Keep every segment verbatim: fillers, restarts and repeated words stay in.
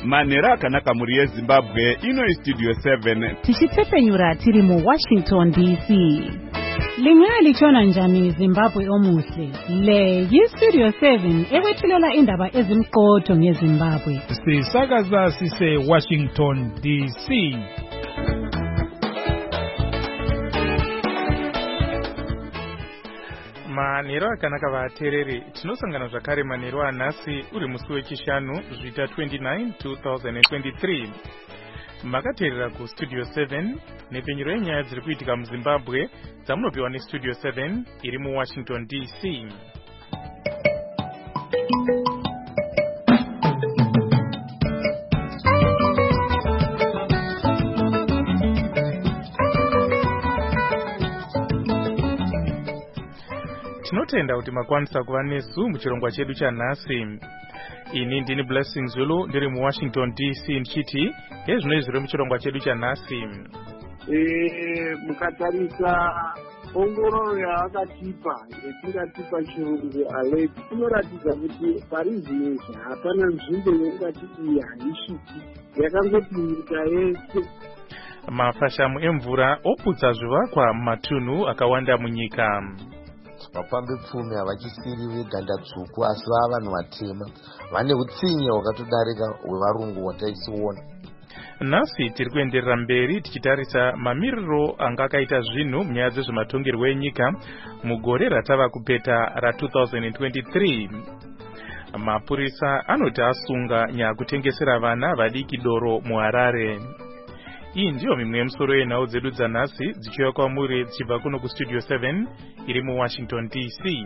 manhero akanaka muri yezimbabwe. Ino istudio seven tichitepenyura tiri mu Washington D C. Lingaya lichona njani Zimbabwe omuhle. Le yistudio seven ekwethulela indaba ezimqotho ngeZimbabwe. Sisakaza sise Washington D C. Manhero akanaka vatereri, tinosangana zvakare manhero anhasi uri musi wechishanu zvita twenty-nine two thousand twenty-three. Makateerera ku Studio seven nepenyero yenyaya dziri kuitika muZimbabwe dzamunopiwa neStudio seven iri mu Washington D C. Tinotenda kuti makwanisa kuva nesu muchirongwa chedu chanhasi. Ini ndini Blessing Zulu ndiri mu Washington D C ndichiti ezvino zviri muchirongwa chedu chanhasi. Eh mukatarisa ongororo yaakatipa yetingatipa chirungu alert inoratidza kuti parizvino hapana nzvimbo yongati iyi haisviki yakangoti nyika yese. Mafashamu emvura oputsa zvivakwa mumatunhu akawanda munyika. Vapambe pfumi havachisiri veganda tsvuku asi vava vanhu vatema vane utsinye hwakatodarika hwevarungu hwataisiona. Nhasi tiri kuenderera mberi tichitarisa mamiriro anga akaita zvinhu munyaya dzezvematongerwo enyika mugore ratava kupeta ra two thousand twenty-three. Mapurisa anoti asunga nyaya kutengesera vana vadiki doro muHarare. Iyi ndiyo mimwe yemusoro yenhau dzedu dzanhasi dzichiuya kwamuri dzichibva kuno kuStudio seven iri mu Washington D C.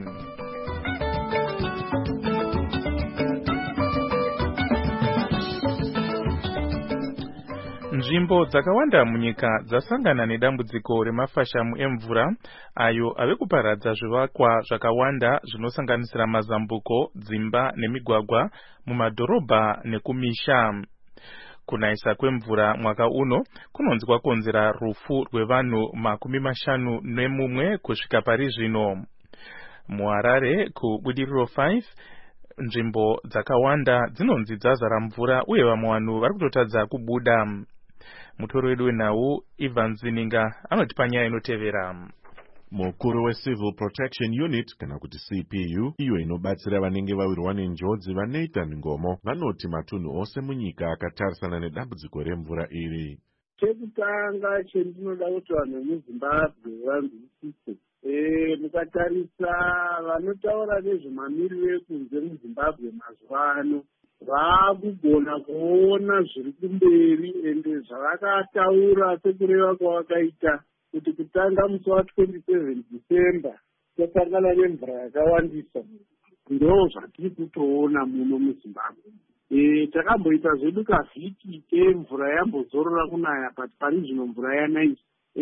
Nzvimbo dzakawanda munyika dzasangana nedambudziko remafashamu emvura ayo ave kuparadza zvivakwa zvakawanda zvinosanganisira mazambuko, dzimba nemigwagwa mumadhorobha nekumisha. Kunaisa kwemvura mwaka uno kunonzi kwakonzera rufu rwevanhu makumi mashanu nemumwe kusvika pari zvino. MuHarare kubudiriro five nzvimbo dzakawanda dzinonzi dzazara mvura uye vamwe vanhu vari kutotadza kubuda. Mutori wedu wenhau Ivan Zininga anotipa nyaya inotevera. Mukuru weCivil Protection Unit kana kuti C P U iyo inobatsira vanenge vawirwa nenjodzi vanoita ngomo vanoti matunhu ose munyika akatarisana nedambudziko remvura iri. Chekutanga chendinoda kuti vanhu vemuZimbabwe vanzwisise, eh mukatarisa vanotaura nezvemamiriro ekunze muZimbabwe mazuva ano vaakugona kuona zviri kumberi ende zvavakataura sekureva kwavakaita kuti kutanga musi wa twenty-seven December tosangana nemvura yakawandisa. Ndo zvatiri kutoona muno muZimbabwe. Eh takamboita zvedu kavhiki kemvura yambozorora kunaya but pari zvino mvura yanaisa.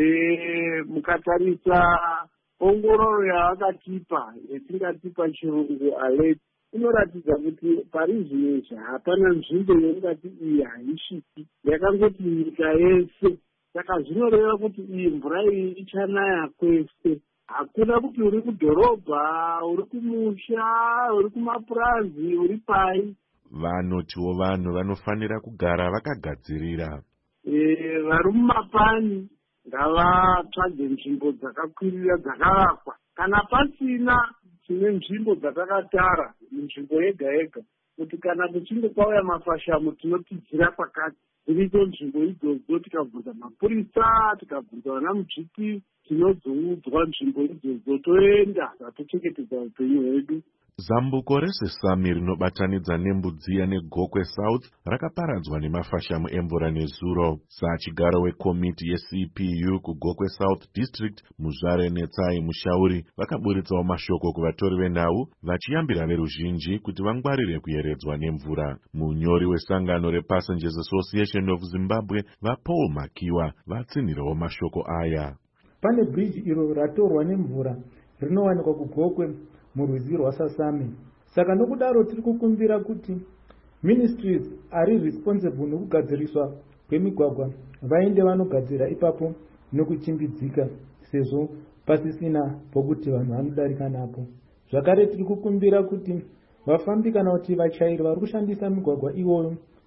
Eh mukatarisa ongororo yaakatipa yetingatipa chirungu alert inoratidza kuti pari zvino hapana nzvimbo yongati iyi haisviki yakangoti nyika yese. Saka zvinoreva kuti iyi mvura iyi ichanaya kwese. Hakuna kuti uri kudhorobha, uri kumusha, uri kumapurazi, uri pai. Vanotiwo vanhu vanofanira kugara vakagadzirira. Eh vari mumapani ngavatsvage nzvimbo dzakakwirira dzakavakwa. Kana pasina dzimwe nzvimbo dzatakatara nzvimbo yega yega kuti kana kuchinge kwauya mafashamu tinotidzira pakati. Dziripo nzvimbo idzodzo tikabvunza mapurisa, tikabvunza vana mudzviki, tinozoudzwa nzvimbo idzodzo toenda vatochengetedza upenyu hwedu. Zambuko reSesame rinobatanidza neMbudziya neGokwe South rakaparadzwa nemafashamu emvura nezuro. Sachigaro wekomiti yeC P U kuGokwe South District Muzvare Netsai Mushauri vakaburitsawo mashoko kuvatori venhau vachiyambira veruzhinji kuti vangwarire kuyeredzwa nemvura. Munyori wesangano rePassengers Association of Zimbabwe vaPaul Makiwa vatsinhirawo mashoko aya. Pane bridge iro ratorwa nemvura rinowanikwa kuGokwe murwizi rwaSesame. Saka nokudaro tiri kukumbira kuti ministries ari responsible nokugadziriswa kwemigwagwa vaende vanogadzira ipapo nokuchimbidzika sezvo pasisina pokuti vanhu vanodarika napo. Zvakare tiri kukumbira kuti vafambi kana kuti vachairi vari kushandisa migwagwa iwoyo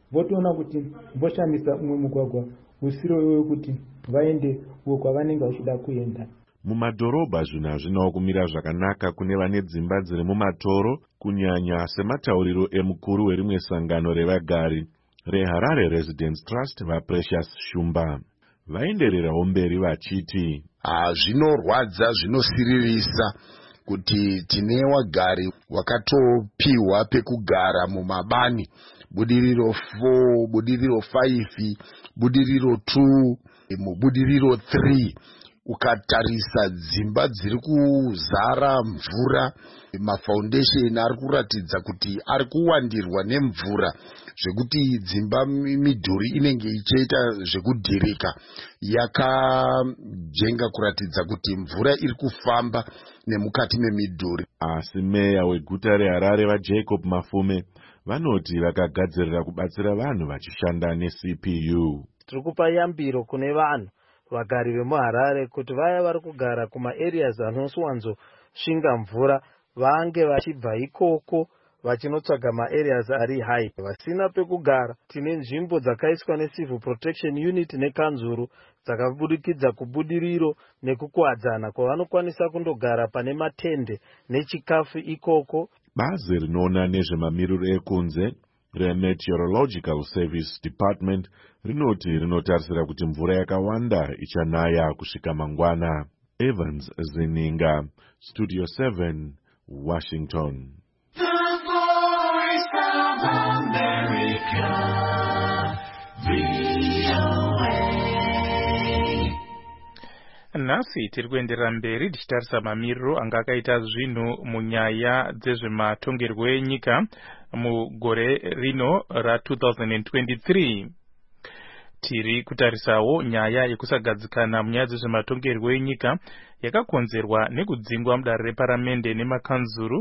votoona kuti voshandisa umwe mugwagwa usiro iwe kuti vaende uko kwavanenge vachida kuenda. Mumadhorobha zvinhu hazvinawo kumira zvakanaka kune vane dzimba dziri mumatoro, kunyanya sematauriro emukuru werimwe sangano revagari reHarare Residence Trust vaPrecious Shumba. Vaendererawo mberi vachiti zvinorwadza, zvinosiririsa kuti tine wagari wakatopiwa pekugara mumabani, budiriro four, budiriro five, budiriro two, mubudiriro three. Ukatarisa dzimba dziri kuzara mvura, mafoundation ari kuratidza kuti ari kuwandirwa nemvura zvekuti dzimba midhuri inenge ichiita zvekudhirika, yakajenga kuratidza kuti mvura iri kufamba nemukati memidhuri. Asi meya weguta reHarare vaJacob Mafume vanoti vakagadzirira kubatsira vanhu vachishanda neC P U. Tiri kupa yambiro kune vanhu vagari vemuHarare kuti vaya vari kugara kuma areas anoswanzosvinga mvura vange vachibva ikoko vachinotsvaga maareas ari high. Vasina pekugara, tine nzvimbo dzakaiswa neCivil Protection Unit nekanzuru dzakabudikidza kubudiriro nekukwadzana kwavanokwanisa kundogara pane matende nechikafu ikoko. Bazi rinoona nezvemamiriro ekunze reMeteorological Service Department rinoti rinotarisira kuti mvura yakawanda ichanaya kusvika mangwana. Evans Zininga, Studio seven, Washington. The Voice of America, V O A. Nhasi tiri kuenderera mberi tichitarisa mamiriro anga akaita zvinhu munyaya dzezvematongerwo enyika mugore rino ra two thousand twenty-three. Tiri kutarisawo nyaya yekusagadzikana munyaya dzezvematongerwo enyika yakakonzerwa nekudzingwa mudare reparamende nemakanzuru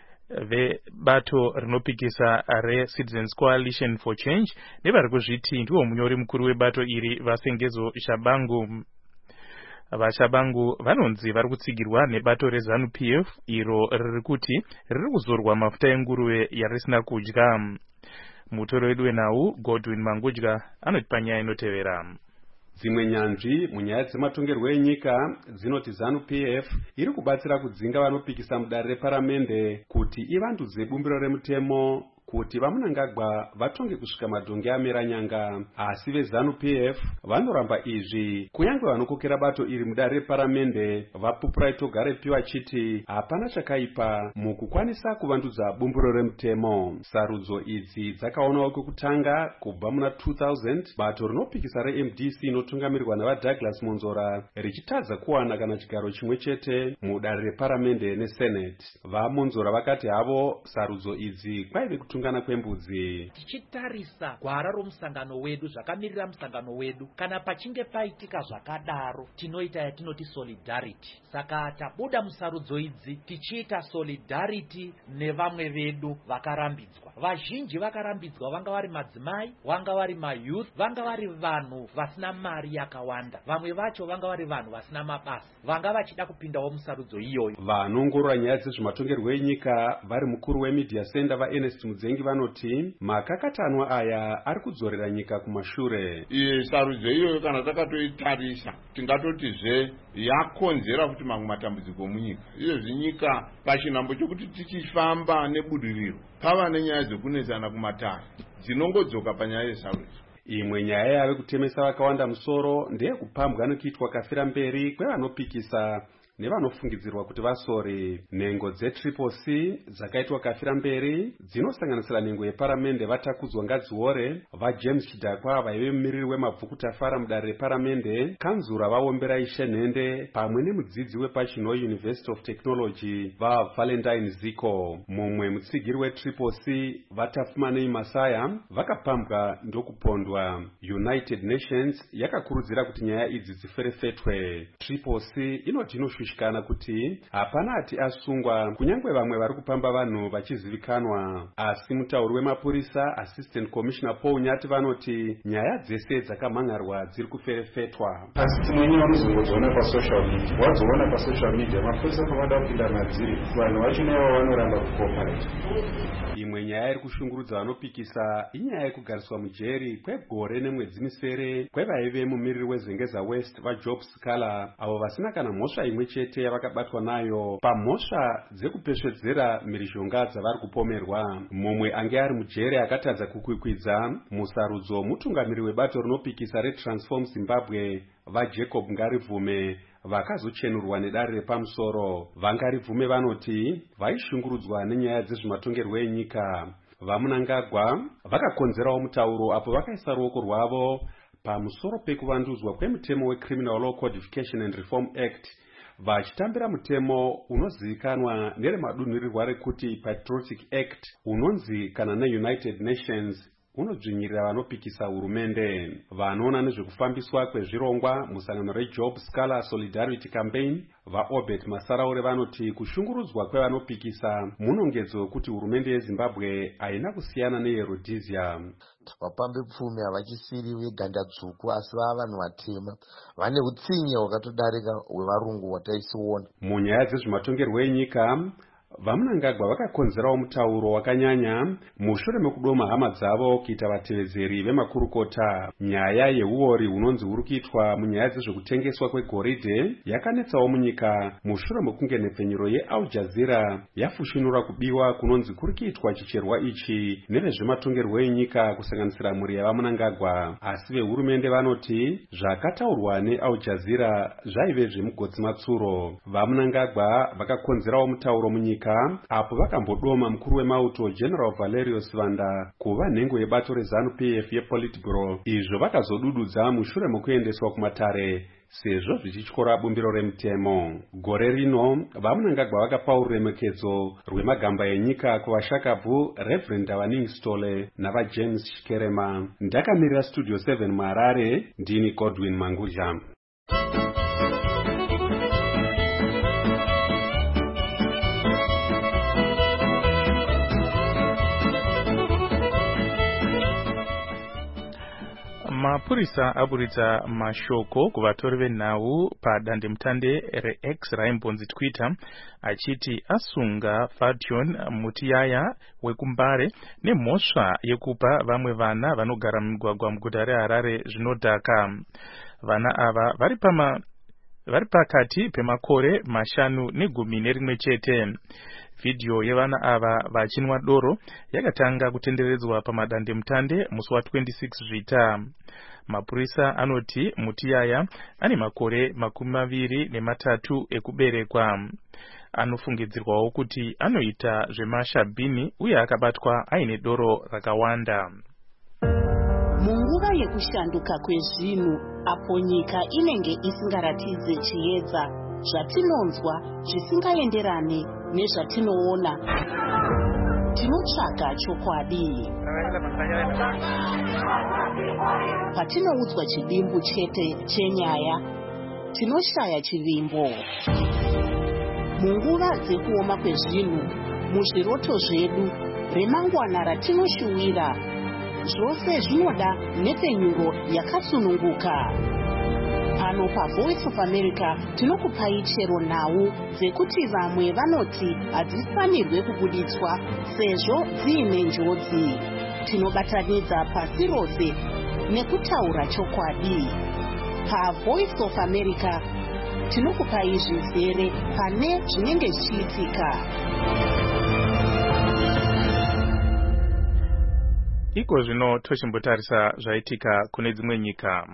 vebato rinopikisa reCitizens Coalition for Change nevari kuzviti ndiwo munyori mukuru webato iri Vasengezo Shabangu. VaShabangu vanonzi vari kutsigirwa nebato reZANU-P F iro riri kuti riri kuzorwa mafuta enguruve yarisina kudya. Mutoro wedu wenhau Godwin Mangudya anoti panyaya inotevera. Dzimwe nyanzvi munyaya dzematongerwo enyika dzinoti ZANU-P F iri kubatsira kudzinga vanopikisa mudare reparamende kuti ivandudze bumbiro remutemo kuti vamunangagwa vatonge kusvika madhonge amera nyanga. Asi veZANU-P F vanoramba izvi, kunyange vanokokera bato iri mudare reparamende vapupuraito Garepi vachiti hapana chakaipa mukukwanisa kuvandudza bumbiro remutemo. Sarudzo idzi dzakaonawo kwekutanga kubva muna two thousand bato rinopikisa reM D C inotungamirirwa navaDouglas Monzora richitadza kuwana kana chigaro chimwe chete mudare reparamende neSenate. VaMonzora vakati havo sarudzo idzi kwaive kutungana kwembudzi. Tichitarisa gwara romusangano wedu, zvakamirira musangano wedu, kana pachinge paitika zvakadaro tinoita yatinoti solidarity. Saka tabuda musarudzo idzi tichiita solidarity nevamwe vedu vakarambidzwa. Vazhinji vakarambidzwa, vanga vari madzimai, vanga vari mayouth, vanga vari vanhu vasina mari yakawanda, vamwe vacho vanga vari vanhu vasina mabasa, vanga vachida kupindawo musarudzo iyoyo. Vanongorora nyaya dzezvematongerwo enyika vari mukuru wemedia center vaErnest Mudzengi vanoti makakatanwa aya ari kudzorera nyika kumashure. Iye sarudzo iyoyo kana takatoitarisa tingatotizve yakonzera kuti mamwe matambudziko munyika. Izvezvi nyika pachinhambo chokuti tichifamba nebudiriro pava nenyaya dzekunesana kumatare dzinongodzoka panyaya yesarudzo. Imwe nyaya yave kutemesa vakawanda musoro ndeyekupambwa nokuitwa kafira mberi kwevanopikisa nevanofungidzirwa kuti vasori. Nhengo dzeTriple C dzakaitwa kafira mberi dzinosanganisira nhengo yeparamende vatakudzwa Ngadziore, vaJames Chidakwa vaive mumiriri wemabvukutafara mudare reparamende, kanzura vaombera Ishenhende pamwe nemudzidzi wepachino University of Technology vaValentine Ziko. Mumwe mutsigiri weTriple C vatafumanei Masaya vakapambwa ndokupondwa. United Nations yakakurudzira kuti nyaya idzi dziferefetwe. Triple C inoti inoshushikana kuti hapana ati asungwa kunyange vamwe vari kupamba vanhu vachizivikanwa. Asi mutauri wemapurisa Assistant Commissioner Paul Nyati vanoti nyaya dzese dzakamhangarwa dziri kuferefetwa. Asi dzimweni vanozongodziona pasocial media, wadziona pasocial media mapurisa pavada kupinda madziri vanhu vacho nevo vanoramba kucooperate. Imwe imwe nyaya iri kushungurudza vanopikisa inyaya yekugariswa mujeri kwegore nemwedzi misere kwevaive mumiriri wezengeza west vajob scala avo vasina kana mhosva imwe chete yavakabatwa nayo pamhosva dzekupesvedzera mhirizhonga dzavari kupomerwa. Mumwe ange ari mujeri akatadza kukwikwidza musarudzo mutungamiri webato rinopikisa reTransform Zimbabwe vaJacob Ngaribvume vakazochenurwa nedare repamusoro. Vangaribvume vanoti vaishungurudzwa nenyaya dzezvematongerwo enyika. Vamunangagwa vakakonzerawo mutauro apo vakaisa ruoko rwavo pamusoro pekuvandudzwa kwemutemo weCriminal Law Codification and Reform Act vachitambira mutemo unozivikanwa neremadunhurirwa rekuti Patriotic Act unonzi kana neUnited Nations unodzvinyirira vanopikisa hurumende. Vanoona nezvekufambiswa kwezvirongwa musangano reJob Scala Solidarity Campaign vaObert Masaraure vanoti kushungurudzwa kwevanopikisa munongedzo wekuti hurumende yeZimbabwe haina kusiyana neyeRhodesia. Vapambe pfumi havachisiri veganda dzvuku asi vava vanhu vatema vane utsinye hwakatodarika hwevarungu hwataisiona. Munyaya dzezvematongerwo enyika vamunangagwa vakakonzerawo mutauro wakanyanya mushure mekudoma hama dzavo kuita vatevezeri vemakurukota. Nyaya yeuori hunonzi huri kuitwa munyaya dzezvekutengeswa kwegoridhe yakanetsawo munyika mushure mekunge nhepfenyuro yeAl Jazeera yafushunura kubiwa kunonzi kuri kuitwa chicherwa ichi nevezvematongerwo enyika kusanganisira mhuri yavamunangagwa. Asi vehurumende vanoti zvakataurwa neAl Jazeera zvaive zvemugodzi matsuro. Vamunangagwa vakakonzerawo mutauro munyika apo vakambodoma mukuru wemauto General Valerius Vanda kuva nhengo yebato reZANU P F yePolitburo. Izvo vakazodududza mushure mekuendeswa kumatare sezvo zvichityora bumbiro remutemo. Gore rino vamunangagwa vakapa ruremekedzo rwemagamba enyika kuvashakabvu Reverend Davaning Stole navaJames Shikerema. Ndakamirira Studio seven muHarare, ndini Godwin Mangudla. Mapurisa aburitsa mashoko kuvatori venhau padandemutande reX raimbonzi Twitter achiti asunga Fadyon Mutiyaya wekuMbare nemhosva yekupa vamwe vana vanogara mumigwagwa muguta reHarare zvinodhaka. Vana ava vari pama vari pakati pemakore mashanu negumi nerimwe chete. Video yevana ava vachinwa doro yakatanga kutenderedzwa pamadandemutande musi wa26 Zvita. Mapurisa anoti Mutiyaya ane makore makumi maviri nematatu ekuberekwa. Anofungidzirwawo kuti anoita zvemashabhini uye akabatwa aine doro rakawanda. Munguva yekushanduka kwezvinhu apo nyika inenge isingaratidze chiedza zvatinonzwa zvisingaenderane nezvatinoona, tinotsvaga chokwadi. Patinoudzwa chivimbo chete chenyaya, tinoshaya chivimbo. Munguva dzekuoma kwezvinhu, muzviroto zvedu, remangwana ratinoshuwira, zvose zvinoda nhepfenyuro yakasununguka. Pano paVoice of America tinokupai chero nhau dzekuti vamwe vanoti hadzifanirwe kubuditswa sezvo dziine njodzi. Tinobatanidza pasi rose nekutaura chokwadi. PaVoice of America tinokupai zvizere pane zvinenge zvichiitika. Iko zvino tochimbotarisa zvaitika kune dzimwe nyika.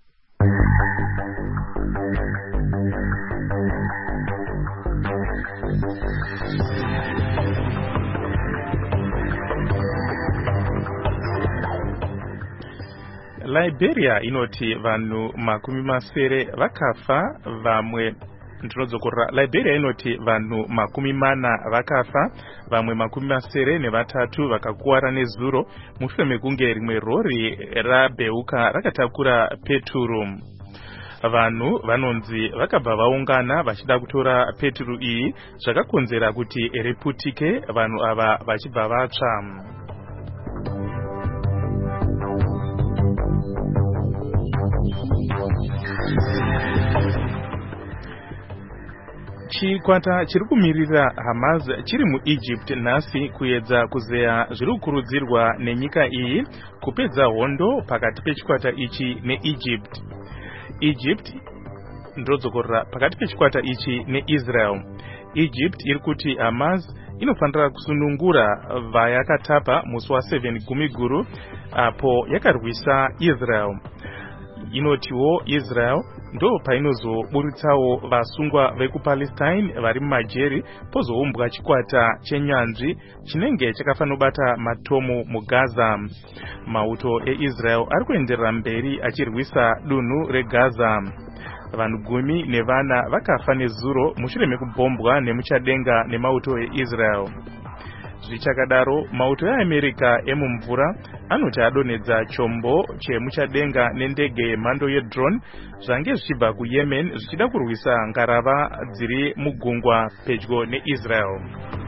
Liberia inoti vanhu makumi masere vakafa vamwe ndinodzokorera. Liberia inoti vanhu makumi mana vakafa vamwe makumi masere nevatatu vakakuwara nezuro mushure mekunge rimwe rori rabeuka rakatakura peturu. Vanhu vanonzi vakabva vaungana vachida kutora peturu iyi zvakakonzera kuti riputike, vanhu ava vachibva vatsva. chikwata chiri kumirira Hamas chiri muEgypt nhasi kuedza kuzeya zviri kukurudzirwa nenyika iyi kupedza hondo pakati pechikwata ichi neEgypt. Egypt ndrodzokorera pakati pechikwata ichi neIsrael. Egypt iri kuti Hamas inofanira kusunungura vayakatapa musi wa7 Gumiguru apo yakarwisa Israel. Inotiwo Israel ndo painozoburitsawo vasungwa vekupalestine vari mumajeri pozoumbwa chikwata chenyanzvi chinenge chakafanobata matomu muGaza. Mauto eIsrael ari kuenderera mberi achirwisa dunhu reGaza. Vanhu gumi nevana vakafa nezuro mushure mekubhombwa nemuchadenga nemauto eIsrael. Zvichakadaro, mauto eAmerica emumvura anoti adonedza chombo chemuchadenga nendege yemhando yedrone zvange zvichibva kuYemen zvichida kurwisa ngarava dziri mugungwa pedyo neIsrael.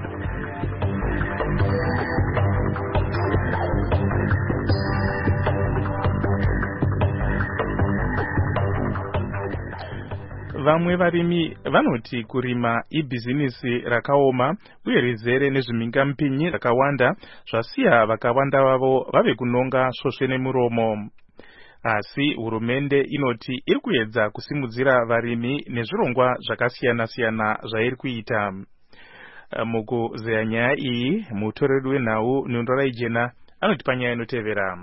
Vamwe varimi vanoti kurima ibhizinisi rakaoma uye rizere nezvimingampinyi rakawanda zvasiya vakawanda vavo vave kunonga svosve nemuromo. Asi hurumende inoti iri kuedza kusimudzira varimi nezvirongwa zvakasiyana-siyana zvairi kuita. Mukuzeya nyaya iyi, mutoreri wenhau Nundorai Jena anoti panyaya inotevera.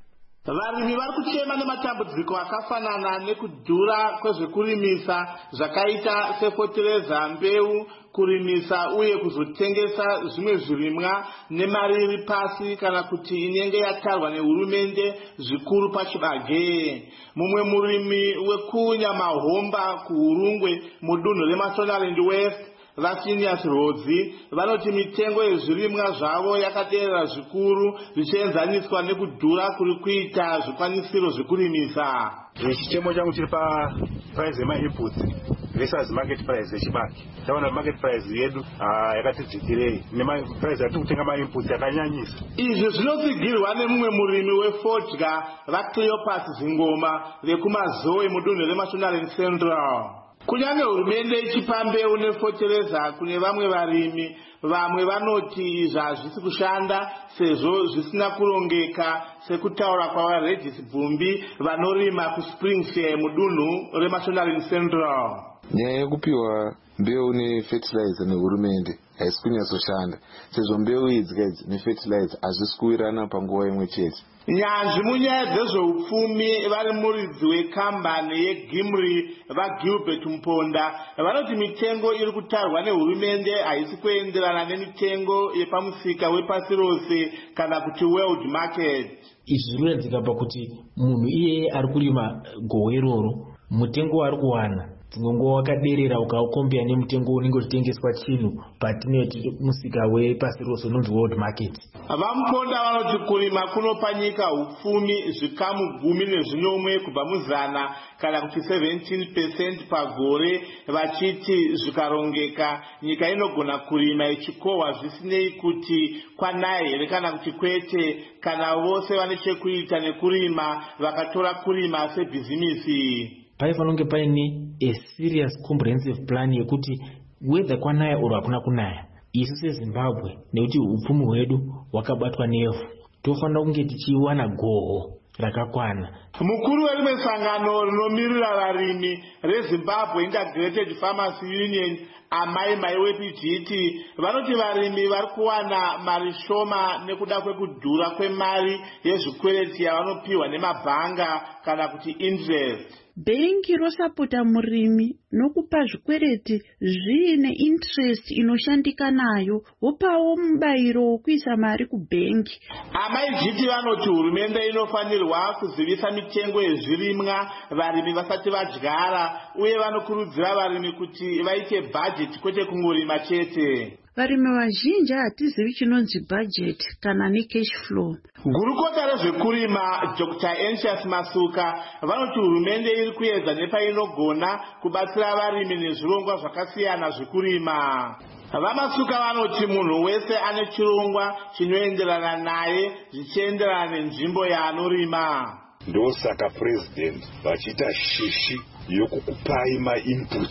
Varimi vari kuchema nematambudziko akafanana nekudhura kwezvekurimisa zvakaita sefotereza, mbeu, kurimisa uye kuzotengesa zvimwe zvirimwa nemari iri pasi kana kuti inenge yatarwa nehurumende zvikuru pachibage. Mumwe murimi wekunyamahomba kuhurungwe mudunhu reMashonaland West, Vasinius Rodzi, vanoti mitengo yezvirimwa zvavo yakaderera zvikuru zvichienzaniswa nekudhura kuri kuita zvikwanisiro zvekurimisa. Chichemo changu chiri pa price yema-inputs versus market price yechibage. Taona market price yedu yakati dzikirei nemaprice atiri kutenga ma-inputs yakanyanyisa. Izvi zvinotsigirwa nemumwe murimi wefodya vaCleopas Zingoma vekumazoe mudunhu reMashonaland Central. Kunyange hurumende ichipa mbeu nefotereza kune vamwe varimi, vamwe vanoti izvi hazvisi kushanda sezvo zvisina kurongeka, sekutaura kwavaRegis Bvumbi vanorima kuSpringfair mudunhu reMashonaland Central. Nyaya yekupiwa mbeu nefertilizer nehurumende haisi kunyatsoshanda sezvo mbeu idzi kadzi nefertilizer hazvisi kuwirana panguva imwe chete. Nyanzvi munyaya dzezveupfumi vari muridzi wekambani yeGimri vaGilbert Mponda vanoti mitengo iri kutarwa nehurumende haisi kuenderana nemitengo yepamusika wepasi rose kana kuti world market. Izvi zvinoitika pakuti munhu iyeye ari kurima gohwo iroro mutengo waari kuwana dzimwe wakaderera ukaukombera nemutengo unenge uchitengeswa chinhu patineti musika wepasi rose unonzi world market. Vamponda vanoti kurima kunopa nyika upfumi zvikamu gumi nezvinomwe kubva muzana kana kuti seventeen percent pagore, vachiti zvikarongeka nyika inogona kurima ichikohwa zvisinei kuti kwanaye here kana kuti kwete, kana vose vane chekuita nekurima vakatora kurima sebhizinisi. Paifanonge paine a serious comprehensive plan yekuti whether kwanaya oro hakuna kunaya, isu seZimbabwe nekuti upfumi hwedu hwakabatwa nevhu tofanira kunge tichiwana gohwo rakakwana. Mukuru werimwe sangano rinomirira varimi reZimbabwe Integrated Farmers Union Amai Mai Wepijiti vanoti varimi vari kuwana mari shoma nekuda kwekudhura kwemari yezvikwereti yavanopiwa nemabhanga kana kuti interest. Bhengi rosapota murimi nokupa zvikwereti zviine interest inoshandika nayo, wopawo mubayiro wokuisa mari kubhengi. Amaijiti vanoti hurumende inofanirwa kuzivisa mitengo yezvirimwa varimi vasati vadyara, uye vanokurudzira varimi kuti vaite budget kwete kungorima chete. Varimi vazhinji hatizivi chinonzi budget kana necash flow. Gurukota rezvekurima Doctor Anxious Masuka vanoti hurumende iri kuedza nepainogona kubatsira varimi nezvirongwa zvakasiyana zvekurima. Vamasuka vanoti munhu wese ane chirongwa chinoenderana naye zvichienderana nenzvimbo yaanorima. Ndosaka president vachiita shishi yokukupai ma-inputs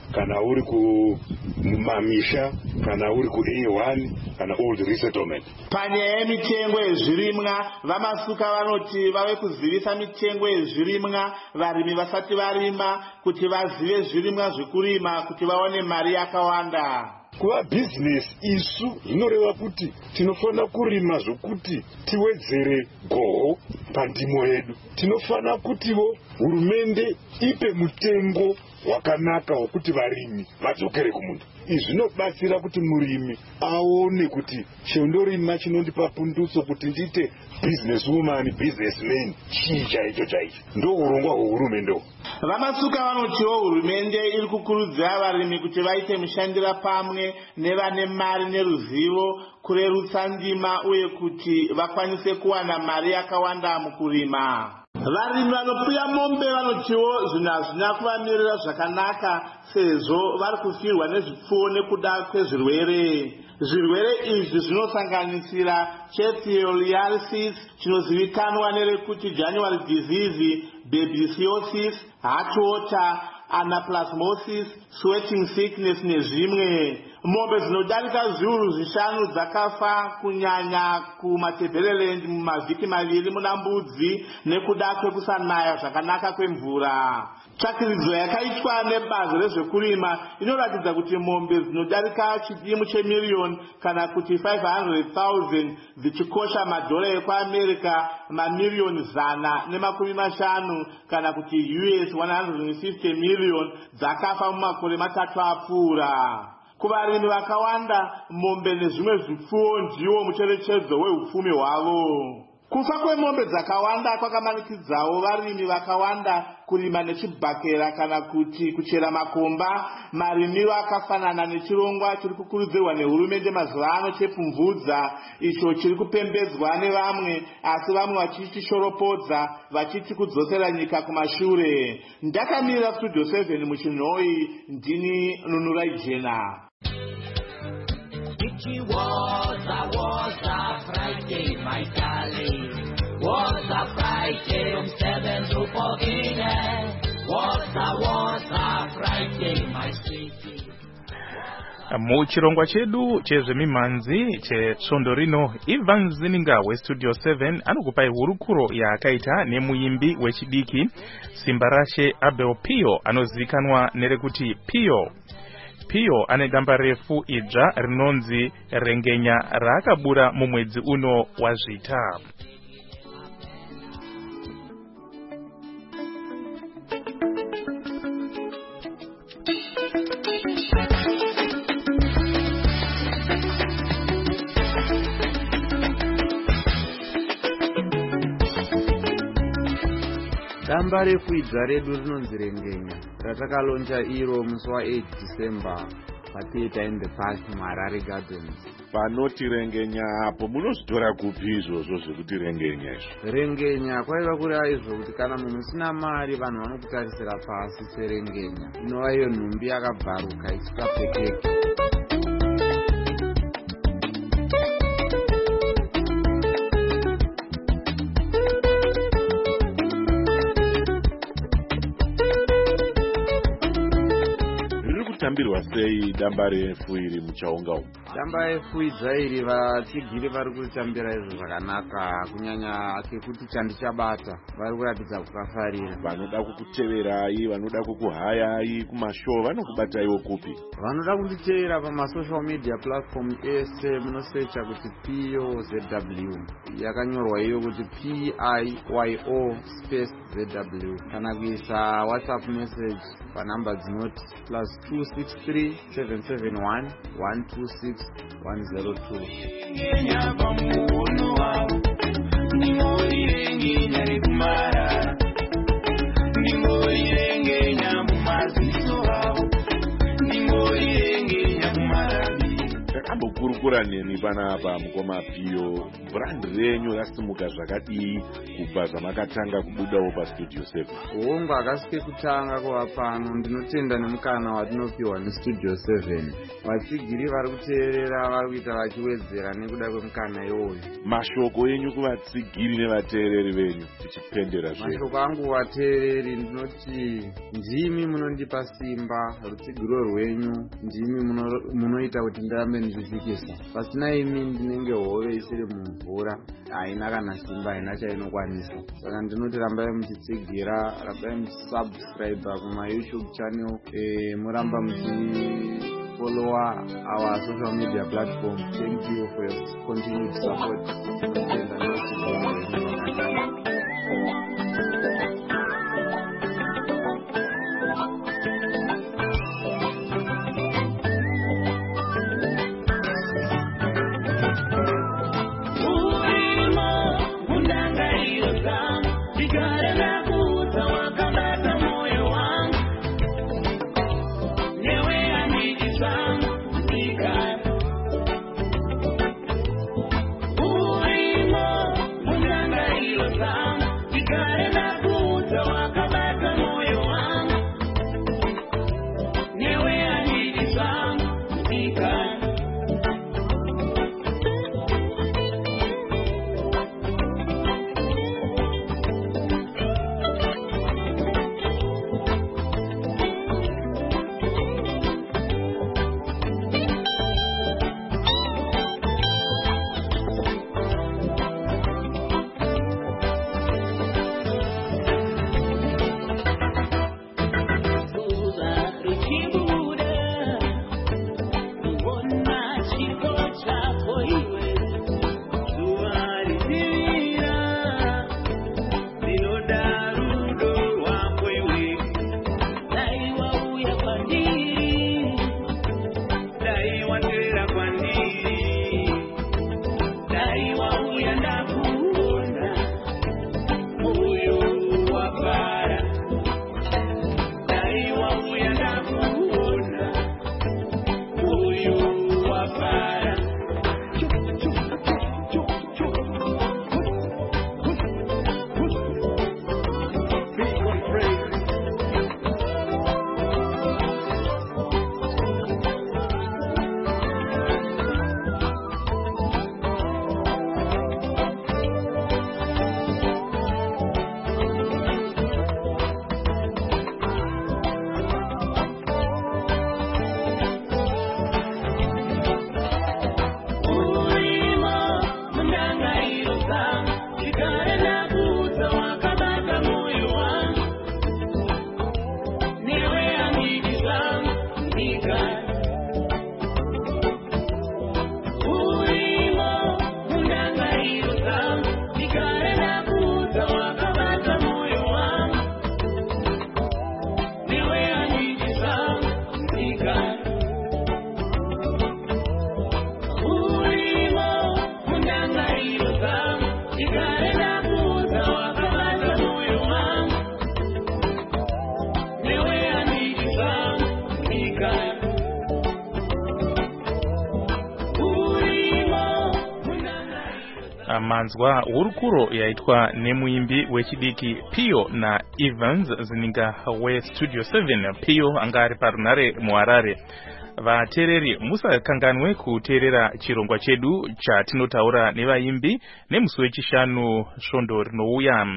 kana uri kumamisha kana uri ku A one kana old resettlement. Panyaya yemitengo yezvirimwa vamasuka vanoti vave kuzivisa mitengo yezvirimwa varimi vasati varima kuti vazive zvirimwa zvekurima kuti vaone mari yakawanda. Kuva business isu inoreva kuti tinofanira kurima zvokuti tiwedzere goho pandimo yedu. Tinofanira kutiwo hurumende ipe mutengo wakanaka wokuti varimi vadzokere kumunhu. Izvi zvinobatsira kuti murimi aone kuti chondorima chinondipa punduso kuti ndiite business woman, businessman, chii chaicho chaicho. Ndo urongwa hwehurumende. Vamasuka vanotiwo hurumende iri kukurudzira varimi kuti vaite mushandira pamwe nevane mari neruzivo kurerutsa ndima uye kuti vakwanise kuwana mari yakawanda mukurima. Varimi vanofuya mombe vanotiwo zvinhu hazvina kuvamirira zvakanaka sezvo vari kufirwa nezvipfuwo nekuda kwezvirwere. Zvirwere izvi zvinosanganisira Chethioliasis, chinozivikanwa nerekuti January disease, babesiosis, heartwater, anaplasmosis, sweating sickness nezvimwe. Mombe dzinodarika zviuru zvishanu dzakafa kunyanya kumatebheleland mumavhiki maviri muna mbudzi nekuda kwekusanaya zvakanaka kwemvura. Tsvakiridzo yakaitwa nebazi rezvekurima inoratidza kuti mombe dzinodarika chidimu chemiriyoni kana kuti five hundred thousand dzichikosha madhora ekuamerica mamiriyoni zana nemakumi mashanu kana kuti U S one hundred fifty million dzakafa mumakore matatu apfuura. Kuvarimi vakawanda mombe nezvimwe zvipfuwo ndiwo mucherechedzo wehupfumi hwavo. Kufa kwemombe dzakawanda kwakamanikidzawo varimi vakawanda kurima nechibhakera kana kuti kuchera makomba, marimiro akafanana nechirongwa chiri kukurudzirwa nehurumende mazuva ano chepfumvudza, icho chiri kupembedzwa nevamwe asi vamwe vachichishorapodza vachiti kudzosera nyika kumashure. Ndakamirira Studio seven muchinhoi, ndini Nunurai Jena. It was a, was a Friday, my darling. Was a Friday from seven to fourteen. Was a, was a Friday, my sweetie. Muchirongwa chedu chezvemimanzi chesvondo rino, Ivan Zininga weStudio seven anokupai hurukuro yaakaita nemuimbi wechidiki simba rashe Abel Pio anozivikanwa nerekuti Pio. Pio ane gamba refu idzva rinonzi Rengenya raakabura mumwedzi uno waZvita. Gamba refu idzva redu rinonzi Rengenya ratakalonja iro musi wa-eight December patheatre in the park muHarare Gardens. Panoti Rengenya apo munozvitora kupi izvozvo zvekuti Rengenya izvo? Rengenya kwaiva kureva izvo kuti kana munhu usina mari vanhu vanokutarisira pasi serengenya, inova iyo nhumbi yakabvaruka isikapfekeki. Tambirwa sei damba refu iri muchaunga umu? Damba refu idzva iri vachigiri vari kuritambira izvo zvakanaka, kunyanya kekuti chandichabata vari kuratidza kukafarira. Vanoda kukuteverai, vanoda kukuhayai kumashow, vanokubataiwo kupi? Vanoda kunditevera pamasocial media platform ese munosearcha kuti Pio Z W, yakanyorwa iyo kuti P I Y O space Z W, kana kuisa WhatsApp message panamba dzinoti plus two six three seven seven one one two six one zero two. kurukura neni panapa mukoma Piyo, brand renyu rasimuka zvakadii kubva zvamakatanga kubudawo pastudio seven? Hongu akasike kutanga kuva pano ndinotenda nemukana watinopiwa nestudio seven. Vatsigiri vari kuteerera vari kuita vachiwedzera nekuda kwemukana iwoyo. Mashoko enyu kuvatsigiri nevateereri venyu tichipendera zve. Mashoko angu vateereri ndinoti ndimi munondipa simba, rutsigiro rwenyu ndimi munoita kuti ndirambe ndizvikisa. Pasina imi ndinenge hove isiri mumvura, haina kana simba, haina chainokwanisa. Saka ndinoti rambai muchitsigira, rambai muchisubscribe kuma YouTube channel, eh, muramba muchi follow our social media platform. Thank you for your continued support. Manzwa urukuro yaitwa nemuimbi wechidiki Piyo na Evans zininga we Studio seven. Piyo angari parunare muharare. Vateereri musakanganwe kuteerera chirongwa chedu chatinotaura nevaimbi nemusi wechishanu svondo rinouya.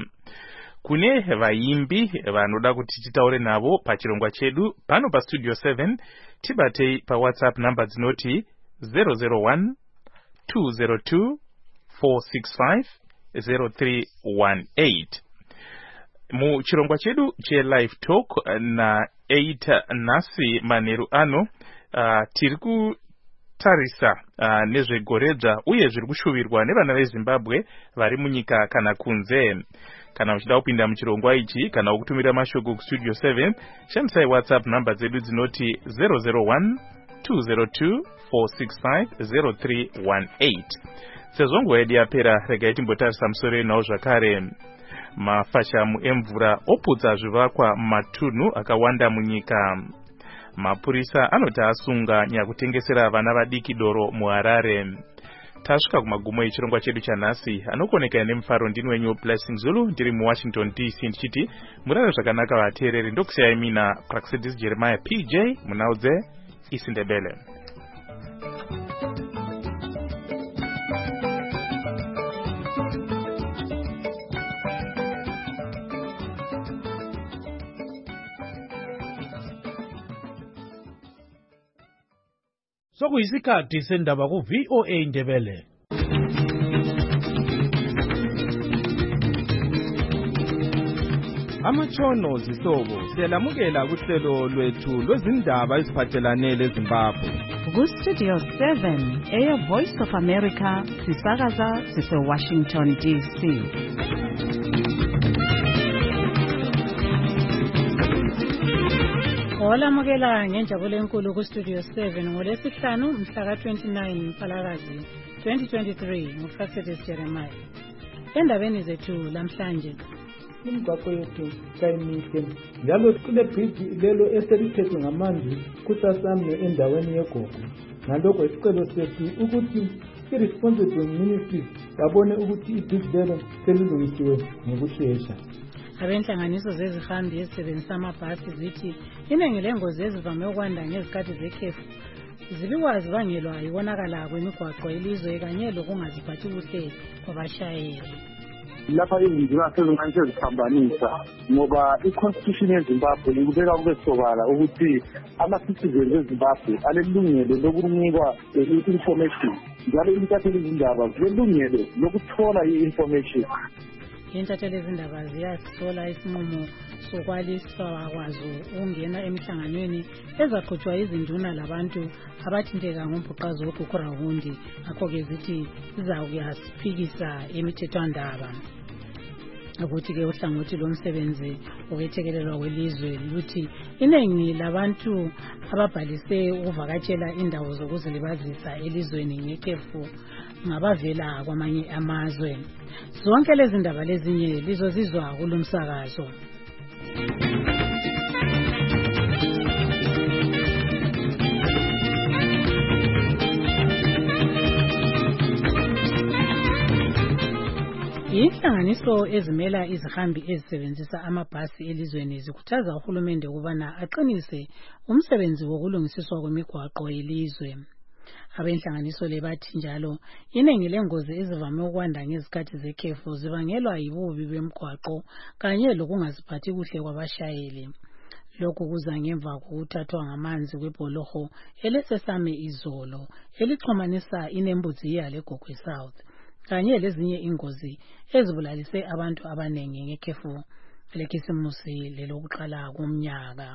Kune vaimbi vanoda kuti titaure navo pachirongwa chedu pano pa Studio seven, tibatei pa WhatsApp number dzinoti zero zero one two zero two four six five zero three one eight. Mu chirongwa chedu che live talk na eight nasi maneru ano, uh, tiri kutarisa uh, nezvegoredzva uye zviri kushuvirwa nevana veZimbabwe vari munyika kana kunze. Kana uchida kupinda muchirongwa ichi kana kutumira mashoko ku Studio seven, shandisai WhatsApp number dzedu dzinoti zero zero one two zero two four six five zero three one eight. Sezvo nguva yedu yapera, regai timbotarisa musoro enawo zvakare. Mafashamu emvura oputsa zvivakwa matunhu akawanda munyika. mapurisa anoti asunga nyakutengesera vana vadiki doro muHarare. Tasvika kumagumo echirongwa chedu chanhasi, anokoneka nemufaro ndini wenyu Blessing Zulu, ndiri muWashington D C ndichiti murare zvakanaka vateereri. Ndokusiyai mina Praxedis Jeremiah P J munhau dzeIsindebele. Sokuyisikhathi sendaba ku V O A Ndebele. Amatshono zihlobo siyalamukela kuhlelo lwethu lwezindaba eziphathelane leZimbabwe. Ku Studio seven, Air Voice of America, sisakaza sise Washington D C. Olamukela ngenjabulo enkulu ku Studio seven ngolesihlanu mhla ka twenty-nine Mphalakazi twenty twenty-three nguPraxedis Jeremiah. Endabeni zethu lamhlanje, imigwaqo yethu kayimihle njalo kule bridge lelo eselithethwe ngamanzi kusasame endaweni yeGogo. Ngalokho isicelo sethu ukuthi i-responsible ministries babone ukuthi ibridge lelo selilungisiwe ngokushesha. Abenhlanganiso zezihambi ezisebenzisa amabhasi zithi iningi lengozi ezivame ukwanda ngezikhathi zekhefu zibikwazi bangelwa yibonakala kwemigwaqo elizwe kanye lokungaziphathi kuhle kwabashayeli. Lapha izinto sezincane seziphambanisa ngoba i-constitution yeZimbabwe ikubeka kube sobala ukuthi ama-citizens eZimbabwe alelungelo lokunikwa i-information njalo intatheli izindaba zilelungelo lokuthola i-information. Intatheli izindaba ziyasithola isinqumo sokwaliswa kwazo ukungena emihlanganweni ezaqhutshwa izinduna labantu abathinteka ngombhuqazo woGukurawundi, ngakho-ke zithi zizakuyasifikisa emithethwandaba. Ukuthi-ke uhlangothi lomsebenzi ukwethekelelwa kwelizwe luthi iningi labantu ababhalise ukuvakatshela indawo zokuzilibazisa elizweni ngekhefu ngabavela kwamanye amazwe. Zonke lezi ndaba lezinye lizozizwa kulomsakazo. Inhlanganiso ezimela izihambi ezisebenzisa amabhasi elizweni zikhuthaza uhulumende ukubana aqinise umsebenzi wokulungisiswa kwemigwaqo yelizwe. Abenhlanganiso le bathi njalo iningi lengozi ezivame ukwanda ngezikhathi zekhefu zibangelwa yibubi bemigwaqo kanye lokungaziphathi kuhle kwabashayeli. Lokhu kuza ngemva kokuthathwa ngamanzi kwebholoho elesesame izolo elixhumanisa iNembuzi leGogo South kanye lezinye ingozi ezibulalise abantu abanengi ngekhefu lekhisimusi lelokuqala komnyaka.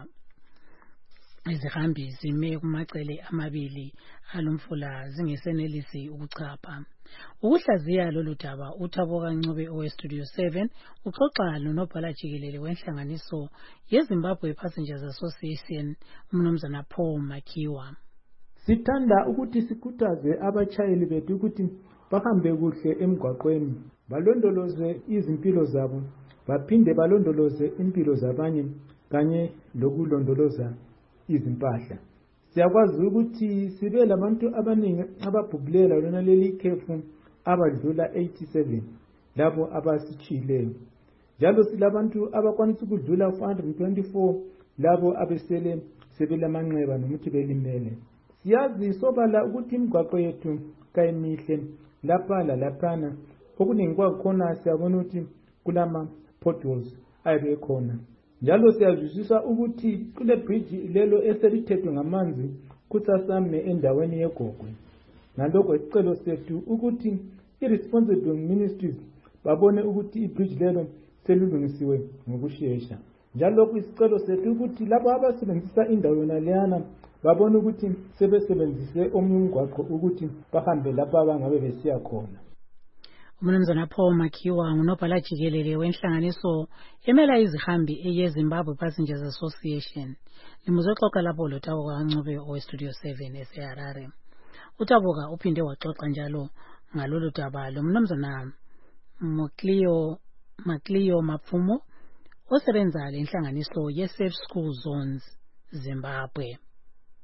Izihambi zime kumacele amabili alumfula zingesenelisi ukuchapha. Ukuhlaziya lolu daba uThabo Kancube oweStudio seven uxoxa nonobhala jikelele wenhlanganiso yeZimbabwe Passengers Association umnumzana Paul Makiwa. Sithanda ukuthi sikhuthaze abachayeli bethu ukuthi bahambe kuhle emgwaqweni, balondoloze izimpilo zabo, baphinde balondoloze impilo zabanye kanye lokulondoloza izimpahla. Siyakwazi ukuthi sibe labantu abaningi ababhubhulela lona leli khefu abadlula eighty-seven labo abasichileyo. Njalo silabantu abakwanisa ukudlula four hundred twenty-four labo abesele sebelamanxeba nomuthi belimele. Siyazi sobala ukuthi imigwaqo yethu kayimihle lapha lalaphana, okuningi kwakhona siyabona ukuthi kulama potholes ayibe khona. Njalo siyazwisisa ukuthi kule bridge lelo eselithethwe ngamanzi kusasame endaweni yeGogo. Ngalokho isicelo sethu ukuthi i-responsible ministries babone ukuthi ibridge lelo selilungisiwe ngokushesha. Njalo isicelo sethu ukuthi labo abasebenzisa indawo yona leyana babone ukuthi sebesebenzise omnye umgwaqo ukuthi bahambe lapha abangabe besiya khona. Umnumzana Paul Makiwa ngunobhala jikelele wenhlanganiso emela izihambi eyeZimbabwe Passengers Association. Limuzoxoxa lapho loThabo Kancube oweStudio seven eseHarare. uThaboka uphinde waxoxa njalo ngalolu daba lomnumzana Mocleo Macleo Mapfumo osebenza lenhlanganiso yeSafe School Zones Zimbabwe.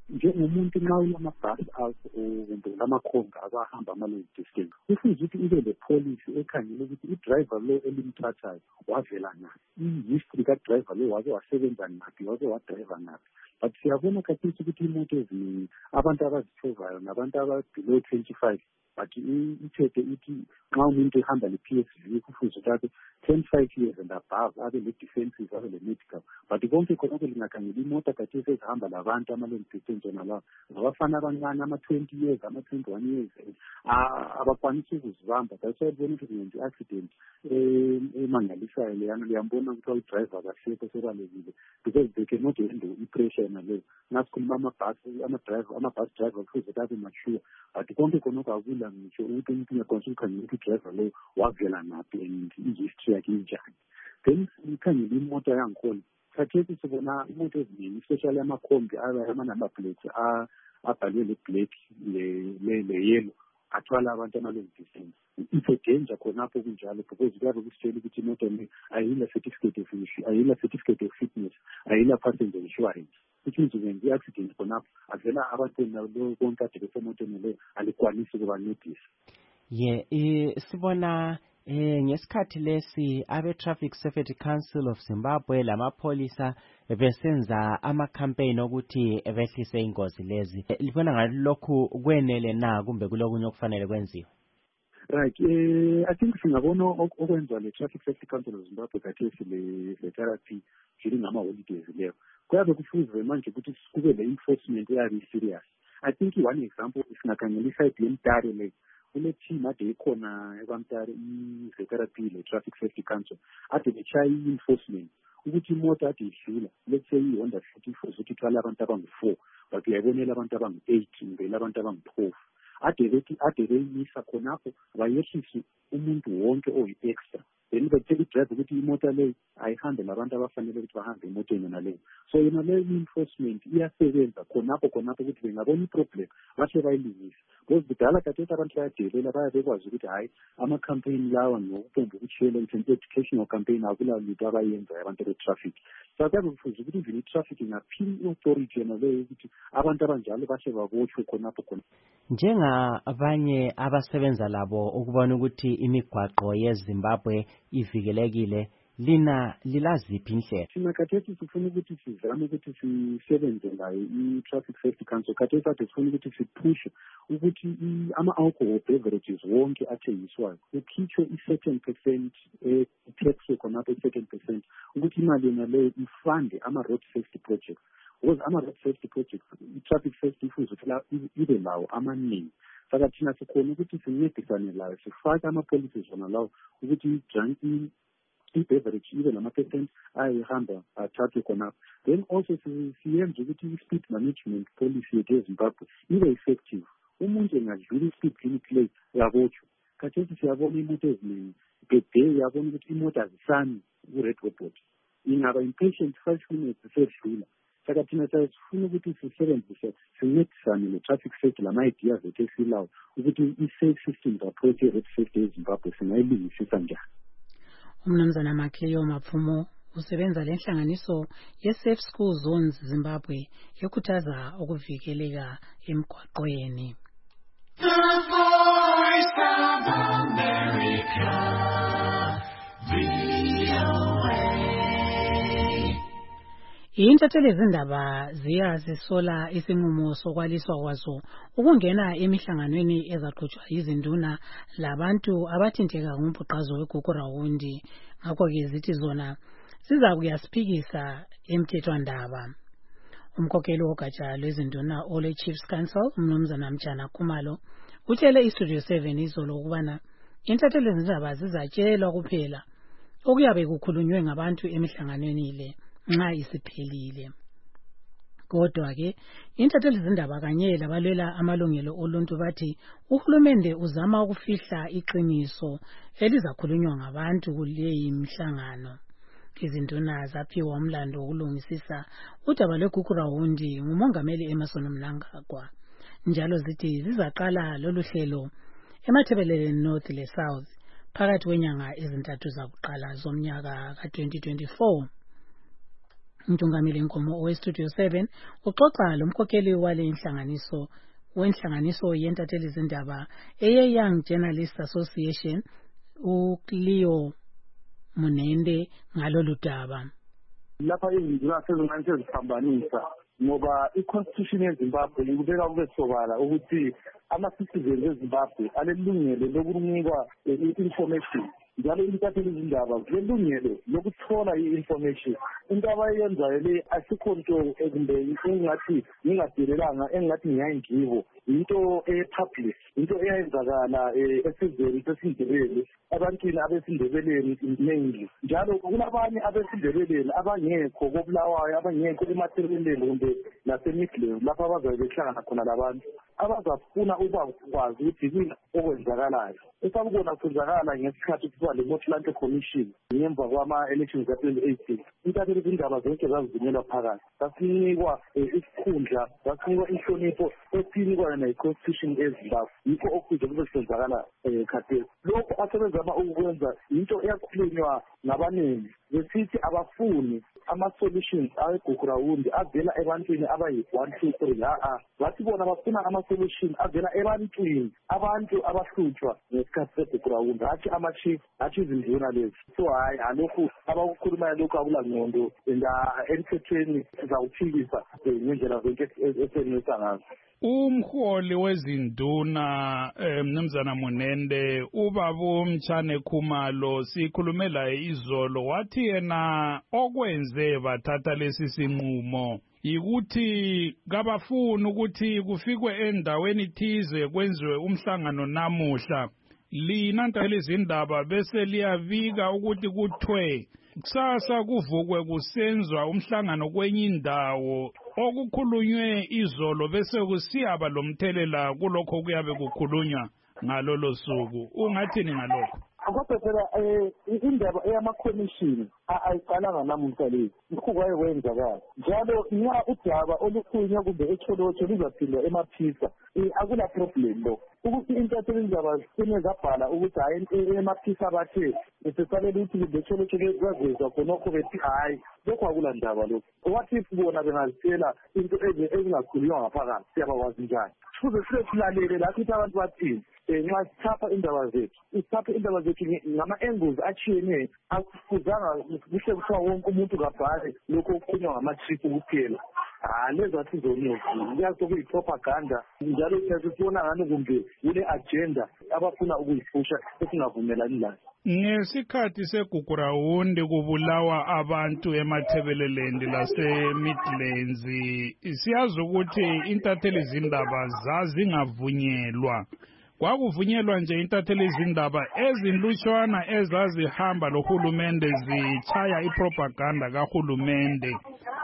njengomuntu nxa ulamabhasi akho kumbe lamakhonga abahamba ama-long distance kufuze ukuthi ube le-policy ekhangela ukuthi i-driver lo elimthathayo wavela ngaphi, i-history ka-driver lo wake wasebenza ngaphi, wake wadrayiva ngaphi. But siyabona khathesi ukuthi imoto eziningi abantu abazithovayo nabantu aba-below twenty-five but ithethe ithi nxa umuntu ehamba le-P S V kufuze ukuthi ten five years and above abe le-defensive abe le-medical. But konke khonokho lingakhangela imota khathesi ezihamba labantu ama-long distance onalawo ngabafana abancane ama-twenty years ama-twenty-one years abakwanisi ukuzibamba. That's why bona ukuthi kungenza i-accident emangalisayo leyana liyambona ukuthi uyidrayiva kahlekho sebalekile because they cannot handle i-pressure naleyo. Nasikhuluma amabhasi ama-driver ama-bus driver kufuze kabe mature but konke khonokho akula ngisho ukuthi umuntu uyakwanisa ukukhangela ukuthi i-driver lo wavela ngaphi and i-history yakhe injani. Then sikhangela imoto yangikhona khathesi sibona imoto eziningi especially amakhombi ama-number plates abhalwe le-black le-yellow athwala abantu ama-long distance. It's a danger khonapho kunjalo because kuyabe kusitshela ukuthi imoto le ayila certificate of ayila certificate of fitness ayila passenger insurance. Which means ukwenza i-accident khonapho avela abantu lo konke ade besemotweni leyo alikwanisi ukuba notice. Ye eh sibona eh ngesikhathi lesi abe Traffic Safety Council of Zimbabwe lamapholisa besenza ama campaign ukuthi behlise ingozi lezi. Libona ngathi lokhu kwenele na kumbe kulokunye okufanele kwenziwe? Right, eh I think singabona okwenza le Traffic Safety Council of Zimbabwe kathesi le le therapy during ama holidays leyo. Kuyabe kufuze manje ukuthi kube le enforcement eyabe serious. I think one example singakhangela iside yemtare le kule team ade ikhona ekwamtare i-therapy le Traffic Safety Council ade bechayi enforcement ukuthi imoto ade idlula let's say i-Honda City for ukuthi ithwala abantu abangu-four but uyayibonela abantu abangu-eight ngibela abantu abangu-twelve ade bethi ade beyimisa khonapho bayehlise umuntu wonke oyi-extra then bethe i-driver ukuthi imoto leyo ayihambe labantu abafanele ukuthi bahambe emotweni naleyo. So yona leyo enforcement iyasebenza khonapho khonapho ukuthi bengabona i-problem bahle bayilungise because kudala kathesi abantu bayadelela bayabekwazi ukuthi hhayi ama-campaign lawa ngokupomba ukutshela it's an educational campaign akula lutho abayenzayo abantu be-traffic. So kuyabe kufuze ukuthi even i-traffic ingaphili i-authority yona leyo ukuthi abantu abanjalo bahle babotshwe khonapho khonapho. Njengabanye abasebenza labo ukubona ukuthi imigwaqo yeZimbabwe ivikelekile lina lilaziphi indlela? Thina khathesi sifuna ukuthi sizame ukuthi sisebenze layo i-Traffic Safety Council khathesi ade sifuna ukuthi siphushe ukuthi ama-alcohol beverages wonke athengiswayo kukhitshwe i-certain percent tax khonapho i-certain percent ukuthi imali yona leyo ifande ama-road safety projects because ama-road safety projects i-traffic safety ifuze ukuthi ibe lawo amaningi. Saka thina sikhona ukuthi sincedisane layo sifake ama-policies wona lawo ukuthi i-beverage ibe nama-percent ayihamba athathwe khonapho. Then also siyenze ukuthi i-speed management policy yethu eZimbabwe ibe effective. Umuntu engadlula i-speed limit leyo uyabotshwa. Khathesi siyabona imoto eziningi beday yabona ukuthi imoto azisani ku-red robot ingaba impatient five minutes sedlula. Saka thina sifuna ukuthi sisebenzise sincedisane ne-traffic safety lama-ideas ethu esilawo ukuthi i-safe systems approach i-road safety eZimbabwe singayilungisisa njani. Umnumzana Makleyo Mapfumo usebenza lenhlanganiso ye-Safe School Zones Zimbabwe yokhuthaza ukuvikeleka emgwaqweni. The Voice of America, V O A. Intatheli zindaba ziyazisola isinqumo sokwaliswa kwazo ukungena emihlanganweni ezaqhutshwa izinduna labantu abathinteka ngumbhuqazo weGugurawundi. Ngakho ke zithi zona siza kuyasiphikisa emthethwandaba. Umkhokheli wogatsha lwezinduna Ole Chiefs Council umnumzana Mjana Khumalo utshele iStudio seven izolo ukubana intatheli zindaba zizatshelwa kuphela okuyabe kukhulunywe ngabantu emihlanganweni ile nxa isiphelile. Kodwa ke intatheli zindaba kanye labalwela amalungelo oluntu bathi uhulumende uzama ukufihla iqiniso elizakhulunywa ngabantu kuleyi mhlangano. Izinduna zaphiwa umlando wokulungisisa udaba lweGugurawundi ngumongameli Emmerson Mnangagwa. Njalo zithi zizaqala lolu hlelo eMathebelele North le South phakathi kwenyanga ezintathu zakuqala zomnyaka ka twenty twenty-four. uNtungameli Nkomo owestudio seven uxoxa lomkhokheli wale inhlanganiso wenhlanganiso yentatheli zindaba eye Young Journalists Association uLeo Munende ngalolu daba. Lapha izinduna sezincane seziphambanisa ngoba i-constitution yeZimbabwe ikubeka kube sobala ukuthi ama-citizens eZimbabwe alelungelo lokunikwa i-information njalo intatheli izindaba kulelungelo lokuthola i-information. Into abayenzayo le asikho nto kumbe engathi ngingadelelanga engathi ngiyayingibo into e-public into eyenzakala esizweni sesindebele abantwini abesindebeleni mainly njalo kulabanye abesindebeleni abangekho kobulawayo abangekho emathebeleni kumbe nasemidleni lapho abazabe behlangana khona labantu abazafuna ukwazi ukuthi yini okwenzakalayo. Esakubona kwenzakala ngesikhathi kuthiwa le-Motlanthe Commission ngemva kwama-elections ka-twenty eighteen intatheli izindaba zonke zazivunyelwa phakathi zasinikwa isikhundla zasinikwa inhlonipho esinikwa yona yi-constitution eZimbabwe yikho okude kube senzakala khathesi. Lokhu asebezama ukwenza into eyakhulunywa ngabanengi besithi abafuni ama-solutions aweGugurawundi avela ebantwini abayi-one two three ha-a bathi bona bafuna ama-solution avela ebantwini abantu abahlutshwa ngesikhathi seGugurawundi hatshi ama-chief hatshi izinduna lezi. So hayi alokhu abakukhulumayo lokhu akulangqondo and emthethweni sizawuphikisa ngendlela zonke esenisa ngazo. Umholi wezinduna Mnumzana Munende ubaba Mtshane Khumalo sikhulumela izolo wathi yena okwenze bathatha lesi sinqumo yikuthi kabafuni ukuthi kufikwe endaweni thize kwenziwe umhlangano namuhla lina ntatheli izindaba bese liyabika ukuthi kuthwe kusasa kuvukwe kusenzwa umhlangano kwenye indawo okukhulunywe izolo bese kusiyaba lomthelela kulokho kuyabe kukhulunywa ngalolo suku. Ungathini ngalokho? Kodwa phela indaba eyama-commission ayiqalanga namuhla lezi lokhu kwaye kwenzakala njalo nxa udaba olukhulunywa kumbe echolotsho luzaphindwa emaphisa akula problem lo ukuthi intatheli izindaba zine zabhala ukuthi hayi emaphisa bathe besesalela ukuthi kumbe echolotsho kwavezwa khonokho bethi hayi lokhu akula ndaba lokhu. What if bona bengazitshela into ezingakhulunywa ngaphakathi siyabakwazi njani? Kuze sibe silalele lapho ukuthi abantu bathini nxa sithapha indaba zethu sithaphe indaba zethu ngama-angles atshiyeneyo akufuzanga kuhle kuthiwa wonke umuntu kabhale lokhu okukhulunywa ngama-chief kuphela. hayi lezathi zomuzi kuyaso kuyi-propaganda njalo siyasibona ngani kumbe kule-agenda abafuna ukuyiphusha esingavumelani layo. Ngesikhathi seGugurawundi kubulawa abantu emathebeleland lase-Midlands siyazi ukuthi intatheli izindaba zazingavunyelwa. Kwakuvunyelwa nje intatheli izindaba ezinlutshwana ezazihamba lohulumende zichaya ipropaganda kahulumende.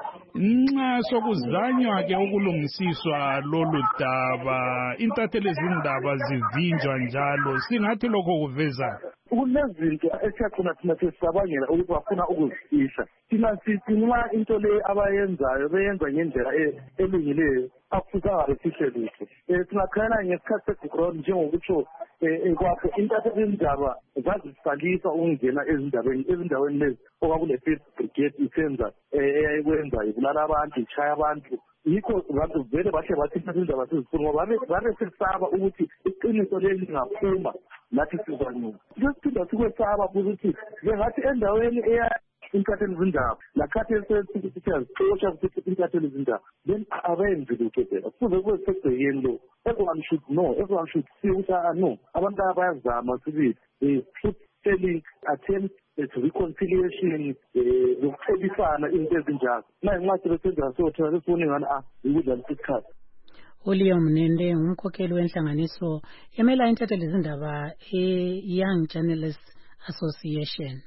Nxa sokuzanywa ke ukulungisiswa lolu daba intatheli izindaba zivinjwa njalo singathi lokho kuveza kunezinto esiyakhona thina sesabangela ukuthi bafuna ukuzifihla. Thina sithi nxa into le abayenzayo beyenza ngendlela elungileyo akufuzanga befihle kuhle. Singakhala ngesikhathi seGugurawundi njengokutsho kwakho intatheli izindaba zazisalisa ukungena ezindabeni ezindaweni lezi okwakule-Fifth Brigade isenza eyayikwenza ibulala abantu ichaya abantu yikho abantu vele bahle bathi intatheli izindaba sizifuna ngoba babe sesaba ukuthi iqiniso leli lingaphuma lathi sizanyuka. Sesiphinda sikwesaba ukuthi bengathi endaweni eya intatheli izindaba lakhathi esesithi siyazixosha ukuthi intatheli izindaba then abenzi lutho phela kuze kube segcekeni lo. Everyone should know, everyone should see ukuthi no abantu abayazama sibili truth telling attempt to reconciliation lokucebisana into ezinjalo naye nxa sebesenza siyothola sesibone ngani ah ikudlalisa isikhathi. uLeo Munende ngumkhokheli wenhlanganiso emela intatheli izindaba e-Young Journalists Association.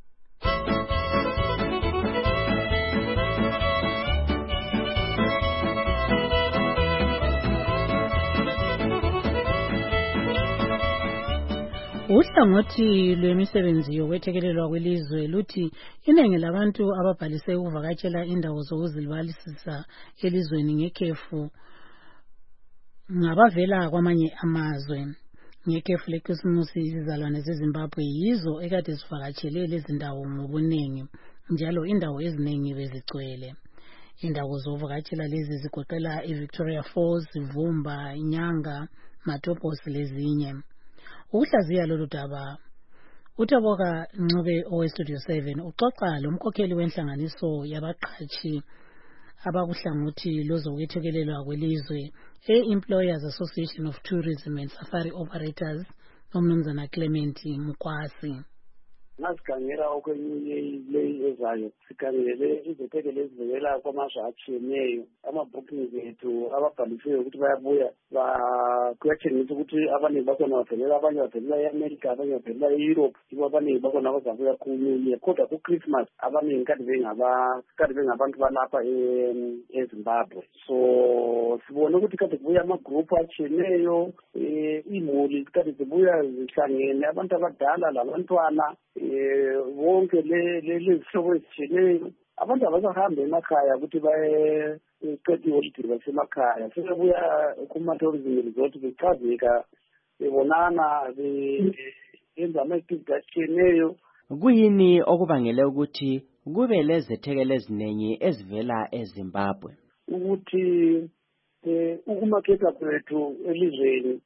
Uhlangothi lwemisebenzi yokwethekelelwa kwelizwe luthi iningi labantu ababhalise ukuvakatshela indawo zokuzilibalisisa elizweni ngekhefu ngabavela kwamanye amazwe. Ngekhefu lekhisimusi izizalwane zeZimbabwe yizo ekade zivakatshele lezi ndawo ngobuningi. njalo indawo eziningi bezigcwele. Indawo zokuvakatshela lezi zigoqela iVictoria Falls, Vumba, Nyanga, Matopos lezinye. Ukuhlaziya lolu daba, uTaboka Ncube oweStudio seven uxoxa lomkhokheli wenhlanganiso yabaqhatshi abakuhlangothi lozokwethekelelwa kwelizwe e-Employers Association of Tourism and Safari Operators, uMnumzana Clement Mukwasi. Ngasikhangela okwenyinye leyi ezayo sikhangele izetekelo ezivela kwamazwe atshiyeneyo ama-bookings ethu ababhalisiwe ukuthi bayabuya kuyatshengisa ukuthi abaningi bakhona bavelela abanye bavelela e-America abanye bavelela e-Europe ibo abaningi bakhona bazabuya ku-New Year kodwa ku-Christmas abaningi kade kade bengabantu balapha eZimbabwe. So sibone ukuthi kade kubuya amagroupu atshiyeneyo imuli kade zibuya zihlangene abantu abadala labantwana wonke lezihlobo ezitshiyeneyo. Abantu abasahambe emakhaya ukuthi bayeqeda iholide basemakhaya sebebuya kuma-tourism resort bechazeka bebonana benza ama-activity atshiyeneyo. Kuyini okubangele ukuthi kube lezethekelo eziningi ezivela eZimbabwe? Ukuthi ukumaketha kwethu elizweni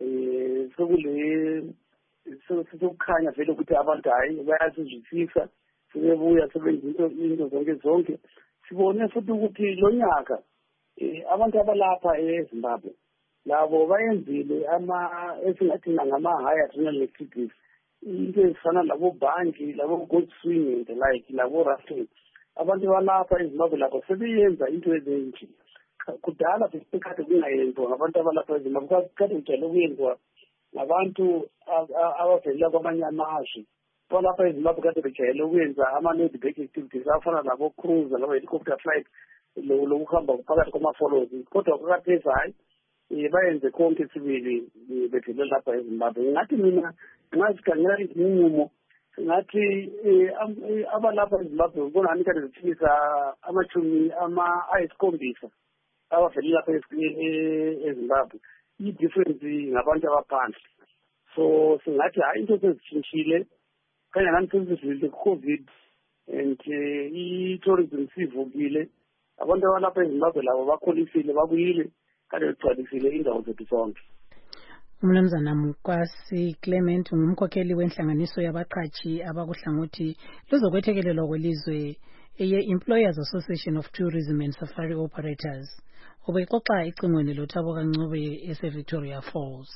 sekule sekukhanya vele ukuthi abantu hayi bayasizwisisa sebebuya sebenza into into zonke zonke. Sibone futhi ukuthi lo nyaka abantu abalapha eZimbabwe labo bayenzile ama esingathi ngama-high adrenaline activities, into ezifana labo bungee, labo goat swing and the like, labo rafting. Abantu balapha eZimbabwe labo sebeyenza into ezinje. Kudala besikade kungayenziwa ngabantu abalapha eZimbabwe, kade kujayele ukuyenziwa ngabantu abavelela kwamanye amazwe. Balapha eZimbabwe kade bejayele ukwenza ama-laid-back activities afana labo-cruise labo-helicopter flight lokuhamba phakathi kwama-follows. Kodwa kukhathesi hayi bayenze konke sibili bevelela lapha eZimbabwe. Ngathi mina ngasikhangela izinqumo ngathi abalapha eZimbabwe ubona ngani kade ziphikisa amachumi ayisikhombisa abavelela lapha eZimbabwe. I-difference ngabantu abaphandle. So singathi hayi into sezitshintshile kanye ngani sezidlulile ku-COVID and i-tourism sivukile. Abantu abalapha eZimbabwe labo bakholisile babuyile kade begcwalisile indawo zethu zonke. Umnumzana Mukwasi Clement ngumkhokheli wenhlanganiso yabaqhatshi abakuhlangothi luzokwethekelelwa kwelizwe eye-Employers Association of Tourism and Safari Operators. Ubexoxa icingweni loTaboka Ncube ese-Victoria Falls.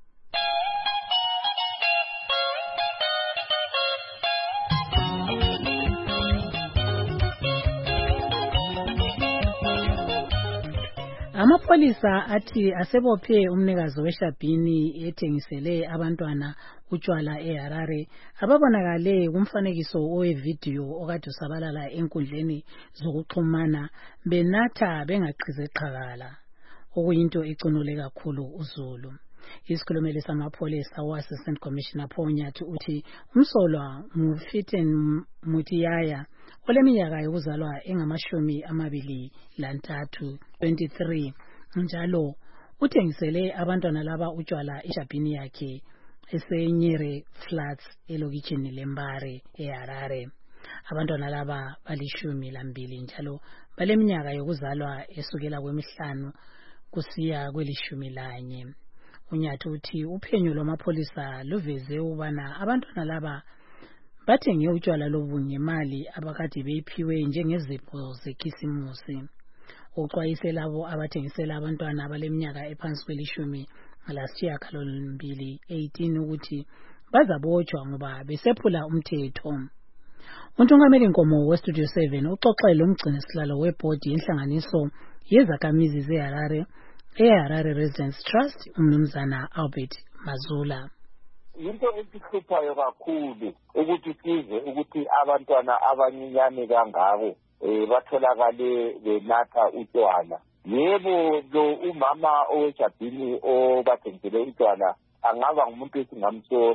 Amapolisa athi asebophe umnikazi weshabhini ethengisele abantwana utshwala eHarare ababonakale kumfanekiso owevidiyo okade usabalala enkundleni zokuxhumana benatha bengaqhize qhakala, okuyinto ecunule kakhulu uZulu. Isikhulumeli samapholisa o-Assistant Commissioner Ponyathi uthi umsolwa nguFiten Mutiyaya oleminyaka yokuzalwa engamashumi amabili lantathu twenty-three, njalo uthengisele abantwana laba utshwala eshabhini yakhe esenyere Flats elokitshini lembare eHarare. Abantwana laba balishumi lambili njalo baleminyaka yokuzalwa esukela kwemihlanu kusiya kwelishumi lanye. Unyathi uthi uphenyo lwamapholisa luveze ubana abantwana laba bathenge utshwala lobu ngemali abakade beyiphiwe njengezipho zekhisimusi. Uxwayise labo abathengisela abantwana abaleminyaka ephansi kwelishumi lasishiyagalombili eighteen ukuthi bazabotshwa ngoba besephula umthetho. Untungameli Nkomo weStudio seven uxoxele umgcinisihlalo webhodi yenhlanganiso yezakhamizi zeHarare eHarare Residents Trust uMnumzana Albert Mazula. Into esihluphayo kakhulu ukuthi size ukuthi abantwana abancinyane kangabo eh batholakale benatha utshwala. Yebo lo umama oweshabhini obathengisele utshwala angaba ngumuntu esingamsola,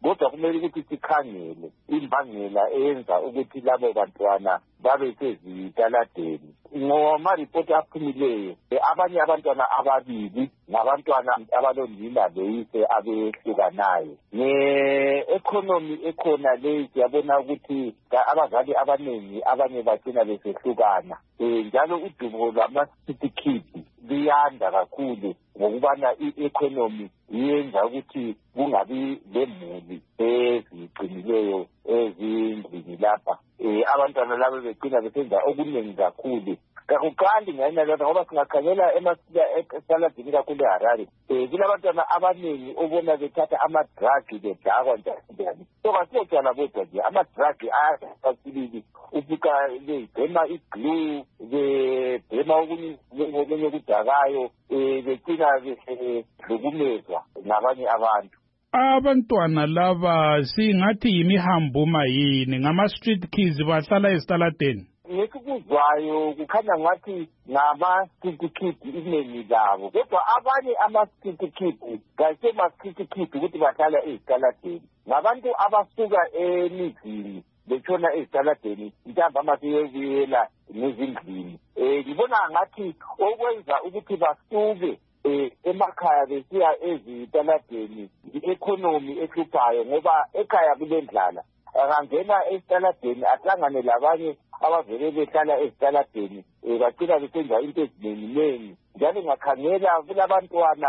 kodwa kumele ukuthi sikhangele imbangela eyenza ukuthi labo bantwana babe sezitaladeni. Ngomaripoti aphumileyo abanye abantwana ababili ngabantwana abalonina beyise abehlukanayo. Nge-economy ekhona leyi siyabona ukuthi abazali abaningi abanye bagcina besehlukana, njalo udumo lwama-certificate liyanda kakhulu ngokubana i-economy yenza ukuthi kungabi lemuli eziqinileyo ezindlini lapha. Abantwana labo begcina besenza okuningi kakhulu. Kakuqali ngayina lento ngoba singakhangela emasaladini kakhulu eHarare, kulabantwana abaningi obona bethatha ama-drug bedakwa njani. So kasiyotshana bodwa nje ama-drug ayasibili ufika bebhema iglue, bebhema okunye okudakayo, begcina behlukumezwa nabanye abantu. Abantwana laba singathi yimihambuma yini, ngama-street kids bahlala ezitaladeni? Ngikuzwayo kukhanya ngathi ngama-street kids inengi labo, kodwa abanye ama-street kids kasema-street kids ukuthi bahlala ezitaladeni. Ngabantu abasuka emizini betshona ezitaladeni mhlawumbe amasebuyela ngezindlini. Ngibona ngathi okwenza ukuthi basuke emakhaya besiya ezitaladeni i-economy ehluphayo, ngoba ekhaya kulendlala. Angangena ezitaladeni ahlangane labanye abavele behlala ezitaladeni, bagcina besenza into eziningi. Njalo ngakhangela kulabantwana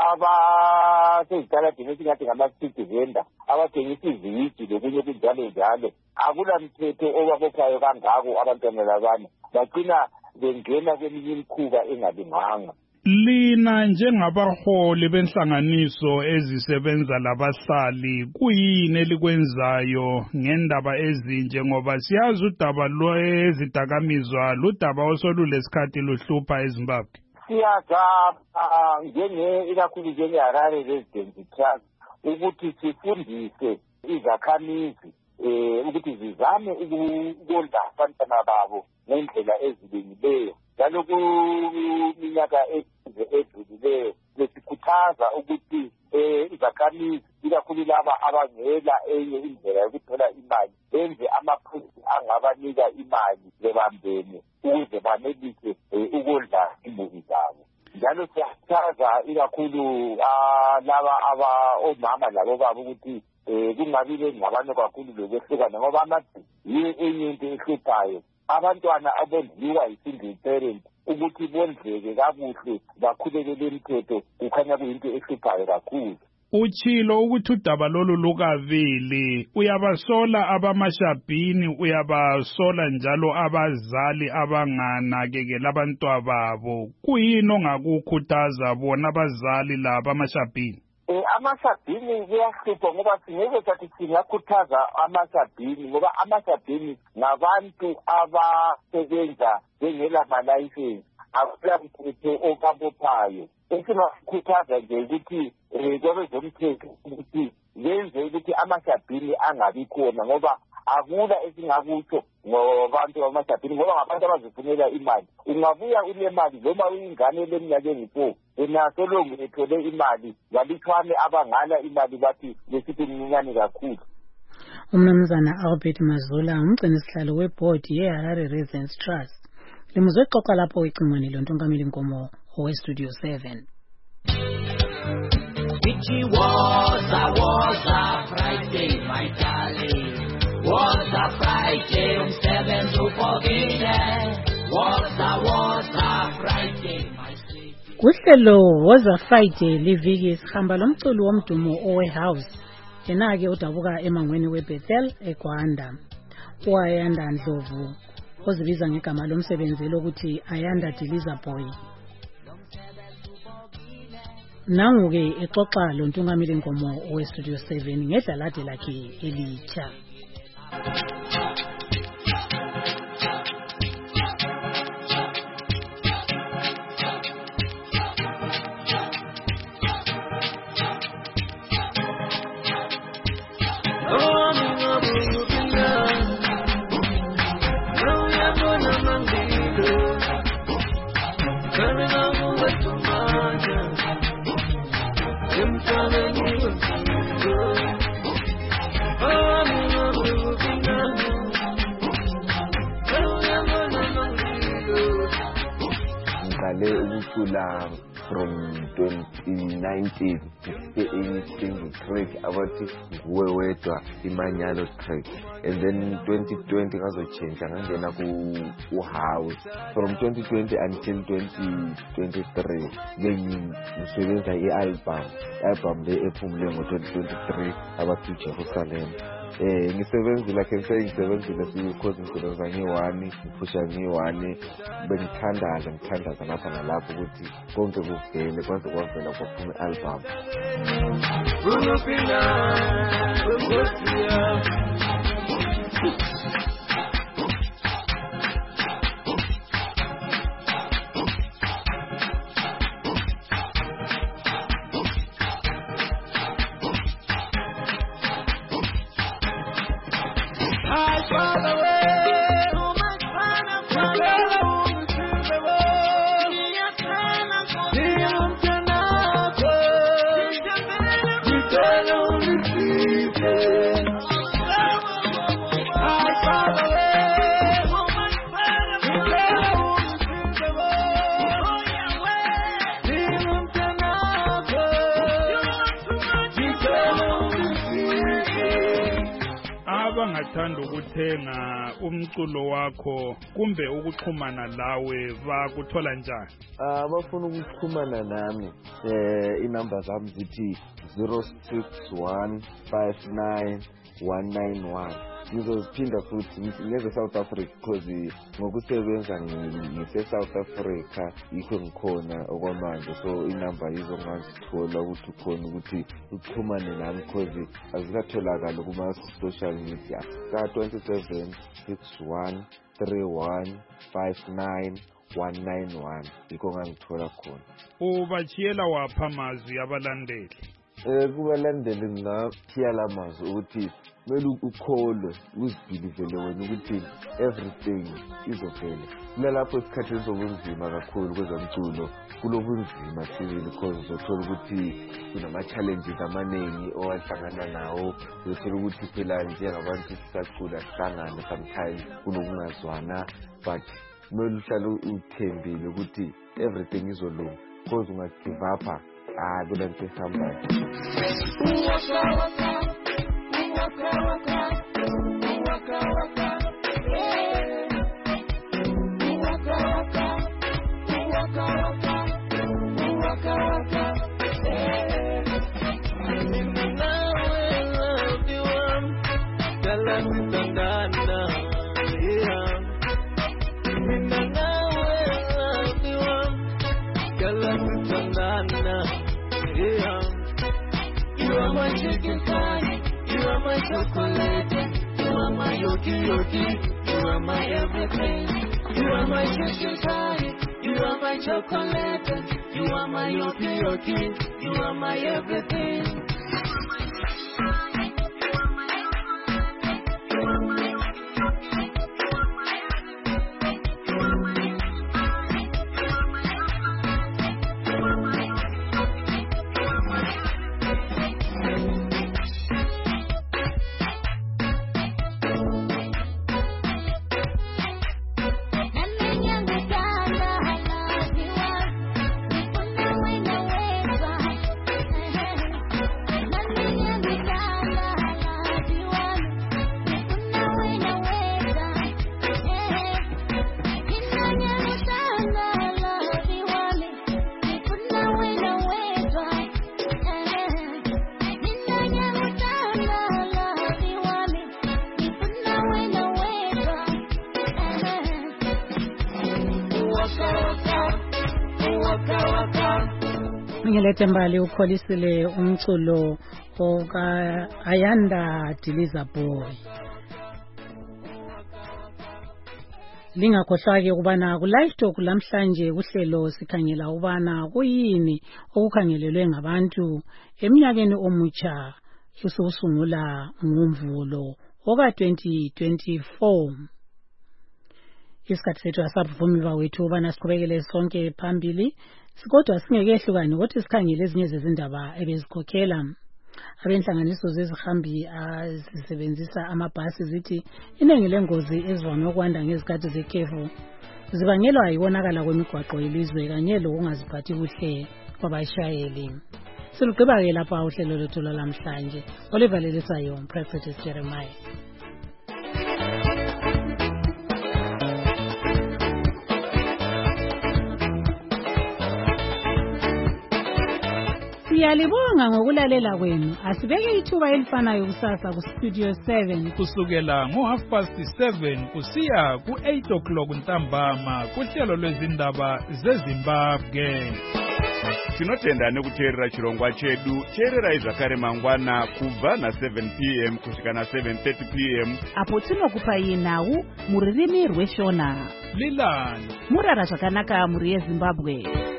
abasezitaladeni esingathi ngama-street vendor abathengisa iziyiji lokunye kunjalo njalo. Akula mthetho obabophayo kangako abantwana labana, bagcina bengena kweminye imikhuba engalunganga. Lina njengabaholi benhlanganiso ezisebenza labahlali, kuyini elikwenzayo ngendaba ezinje? Ngoba siyazi udaba lwezidakamizwa ludaba osolulesikhathi luhlupha eZimbabwe. Siyazama njenge ikakhulu njengeHarare Residency Trust ukuthi sifundise izakhamizi ukuthi zizame ukondla abantwana babo ngendlela ezilingileyo. Njalo kuminyaka edlulileyo besikhuthaza ukuthi izakhamizi ikakhulu laba abangela enye indlela yokuthola imali benze amaphuzu angabanika imali bebambene ukuze banelise ukondla imuli zabo. Njalo siyakhuthaza ikakhulu laba omama labo baba ukuthi kungabi lengxabano kakhulu lokwehlukana, ngoba amathi yiyo enye into ehluphayo. Abantwana abondliwa yi-single parent ukuthi bondleke kakuhle bakhulekele imithetho kukhanya kuyinto ehluphayo kakhulu. Uchilo ukuthi udaba lolu lukavili, uyabasola abamashabhini, uyabasola njalo abazali abanganakekela abantwana babo. Kuyini ongakukhuthaza bona abazali laba amashabhini? Amashabhini kuyahlupha ngoba singeke sathi singakhuthaza amashabhini, ngoba amashabhini ngabantu abasebenza bengela malayisensi, akula mthetho obabophayo. Esingakhuthaza nje ukuthi kwabezomthetho ukuthi benze ukuthi amashabhini angabi khona, ngoba akula esingakutsho ngobantu bamashabhini, ngoba ngabantu abazifunela imali. Ungabuya unemali noma uyingane leminyaka engu-four enaso longu ethole imali, balithwane abangala imali bathi lesithi mncinyane kakhulu. Umnumzana Albert Mazula, umgcini sihlalo webhodi yeHarare Residence Trust, limuzwe xoxa lapho icingweni lontongameli Nkomo owestudio seven. It was a was a Friday, my darling. Was a Friday, umsebenzi uphokile. Was a was a Friday, my sweet. Kuhlelo was a Friday liviki sihamba lomculo womdumo owehouse. Yena ke udabuka emangweni weBethel eGwanda. Wayanda Ndlovu ozibiza ngegama lomsebenzi lokuthi Ayanda Diliza Boy. Nangu-ke exoxa lontungameli Nkomo owestudio seven ngedlalade lakhe elitsha. kusukela from twenty nineteen anything track abathi nguwe wedwa imanyalo track, and then twenty twenty ngazochenja ngangena ku house. From twenty twenty until twenty twenty-three ngisebenza i-album album le ephumile ngo twenty twenty-three abathi Jerusalem. Eh ngisebenzile like ngisebenza ngisebenzile because ngisebenza ngiwani ngifusha ngiwani bengithandaza ngithandaza lapha nalapho ukuthi konke kuvele kwaze kwavela kwaphuma i-album. Abangathanda ukuthenga umculo wakho kumbe ukuxhumana lawe bakuthola njani? Abafuna ukuxhumana nami eh inamba zami zithi zero six one five nine one nine one. Ngizoziphinda futhi ngeze South Africa because ngokusebenza ngise South Africa yikho ngikhona okwamanje, so inamba yizo ngazithola ukuthi khona ukuthi uxhumane nami because azikatholakala kuma social media. Ka twenty-seven sixty-one thirty-one fifty-nine one nine one yikho ngangithola khona. Ubachiyela wapha amazwi abalandeli? Eh kubalandeli ngithiyala amazwi ukuthi kumele ukholwe uzibhilivele wena ukuthi everything izovela. Kulapho isikhathi sobunzima kakhulu kwezomculo, kulobunzima sibili because uzothola ukuthi kunama challenges amaningi owahlangana nawo, uzothola ukuthi phela njengabantu sisacula sihlangane sometimes kunokungazwana, but kumele uhlale uthembile ukuthi everything izolunga because unga give up ah kulanto ehambayo. Waka waka, waka waka, yeah. Waka waka, waka waka, waka waka, yeah. Now I love you, um, Galati Tangana, yeah. Now I love you, um, Galati Tangana, yeah. You are my chicken pie. You are my chocolate, you are my yoki yoki, you are my everything. You are my chicken pie, you are my chocolate, you are my yoki yoki, you are my everything. Ngelethembali ukholisile umculo oka Ayanda Diliza Boy. Lingakhohlwa-ke ukubana ku live talk lamhlanje kuhlelo sikhangela ubana kuyini okukhangelelwe ngabantu eminyakeni omutsha usungula ngoMvulo oka twenty twenty-four. Isikhathi sethu asabuvumi bawethu ubana siqhubekele sonke phambili. Sikodwa singekehlukani ukuthi sikhangele ezinye zezindaba ebezikhokhela. Abenhlanganiso zezihambi azisebenzisa amabhasi zithi iningi lengozi ezivame ukwanda ngezikhathi zekhefu zibangelwa yibonakala kwemigwaqo yelizwe kanye lokungaziphathi kuhle kwabashayeli. Silugqiba-ke lapha uhlelo lwethu lwalamhlanje olivaleliswayo uMphrofethi Jeremiah. Siyalibonga ngokulalela kwenu. Asibeke ithuba elifanayo kusasa ku Studio seven kusukela ngo half past seven kusiya ku eight o'clock ntambama kuhlelo lwezindaba zeZimbabwe. Tinotenda nekuteerera chirongwa chedu. Teererai zvakare mangwana kubva na seven p m kusvika na seven thirty p m apo tinokupai nhau muririmi rweshona. Lilani Murara zvakanaka muri yeZimbabwe.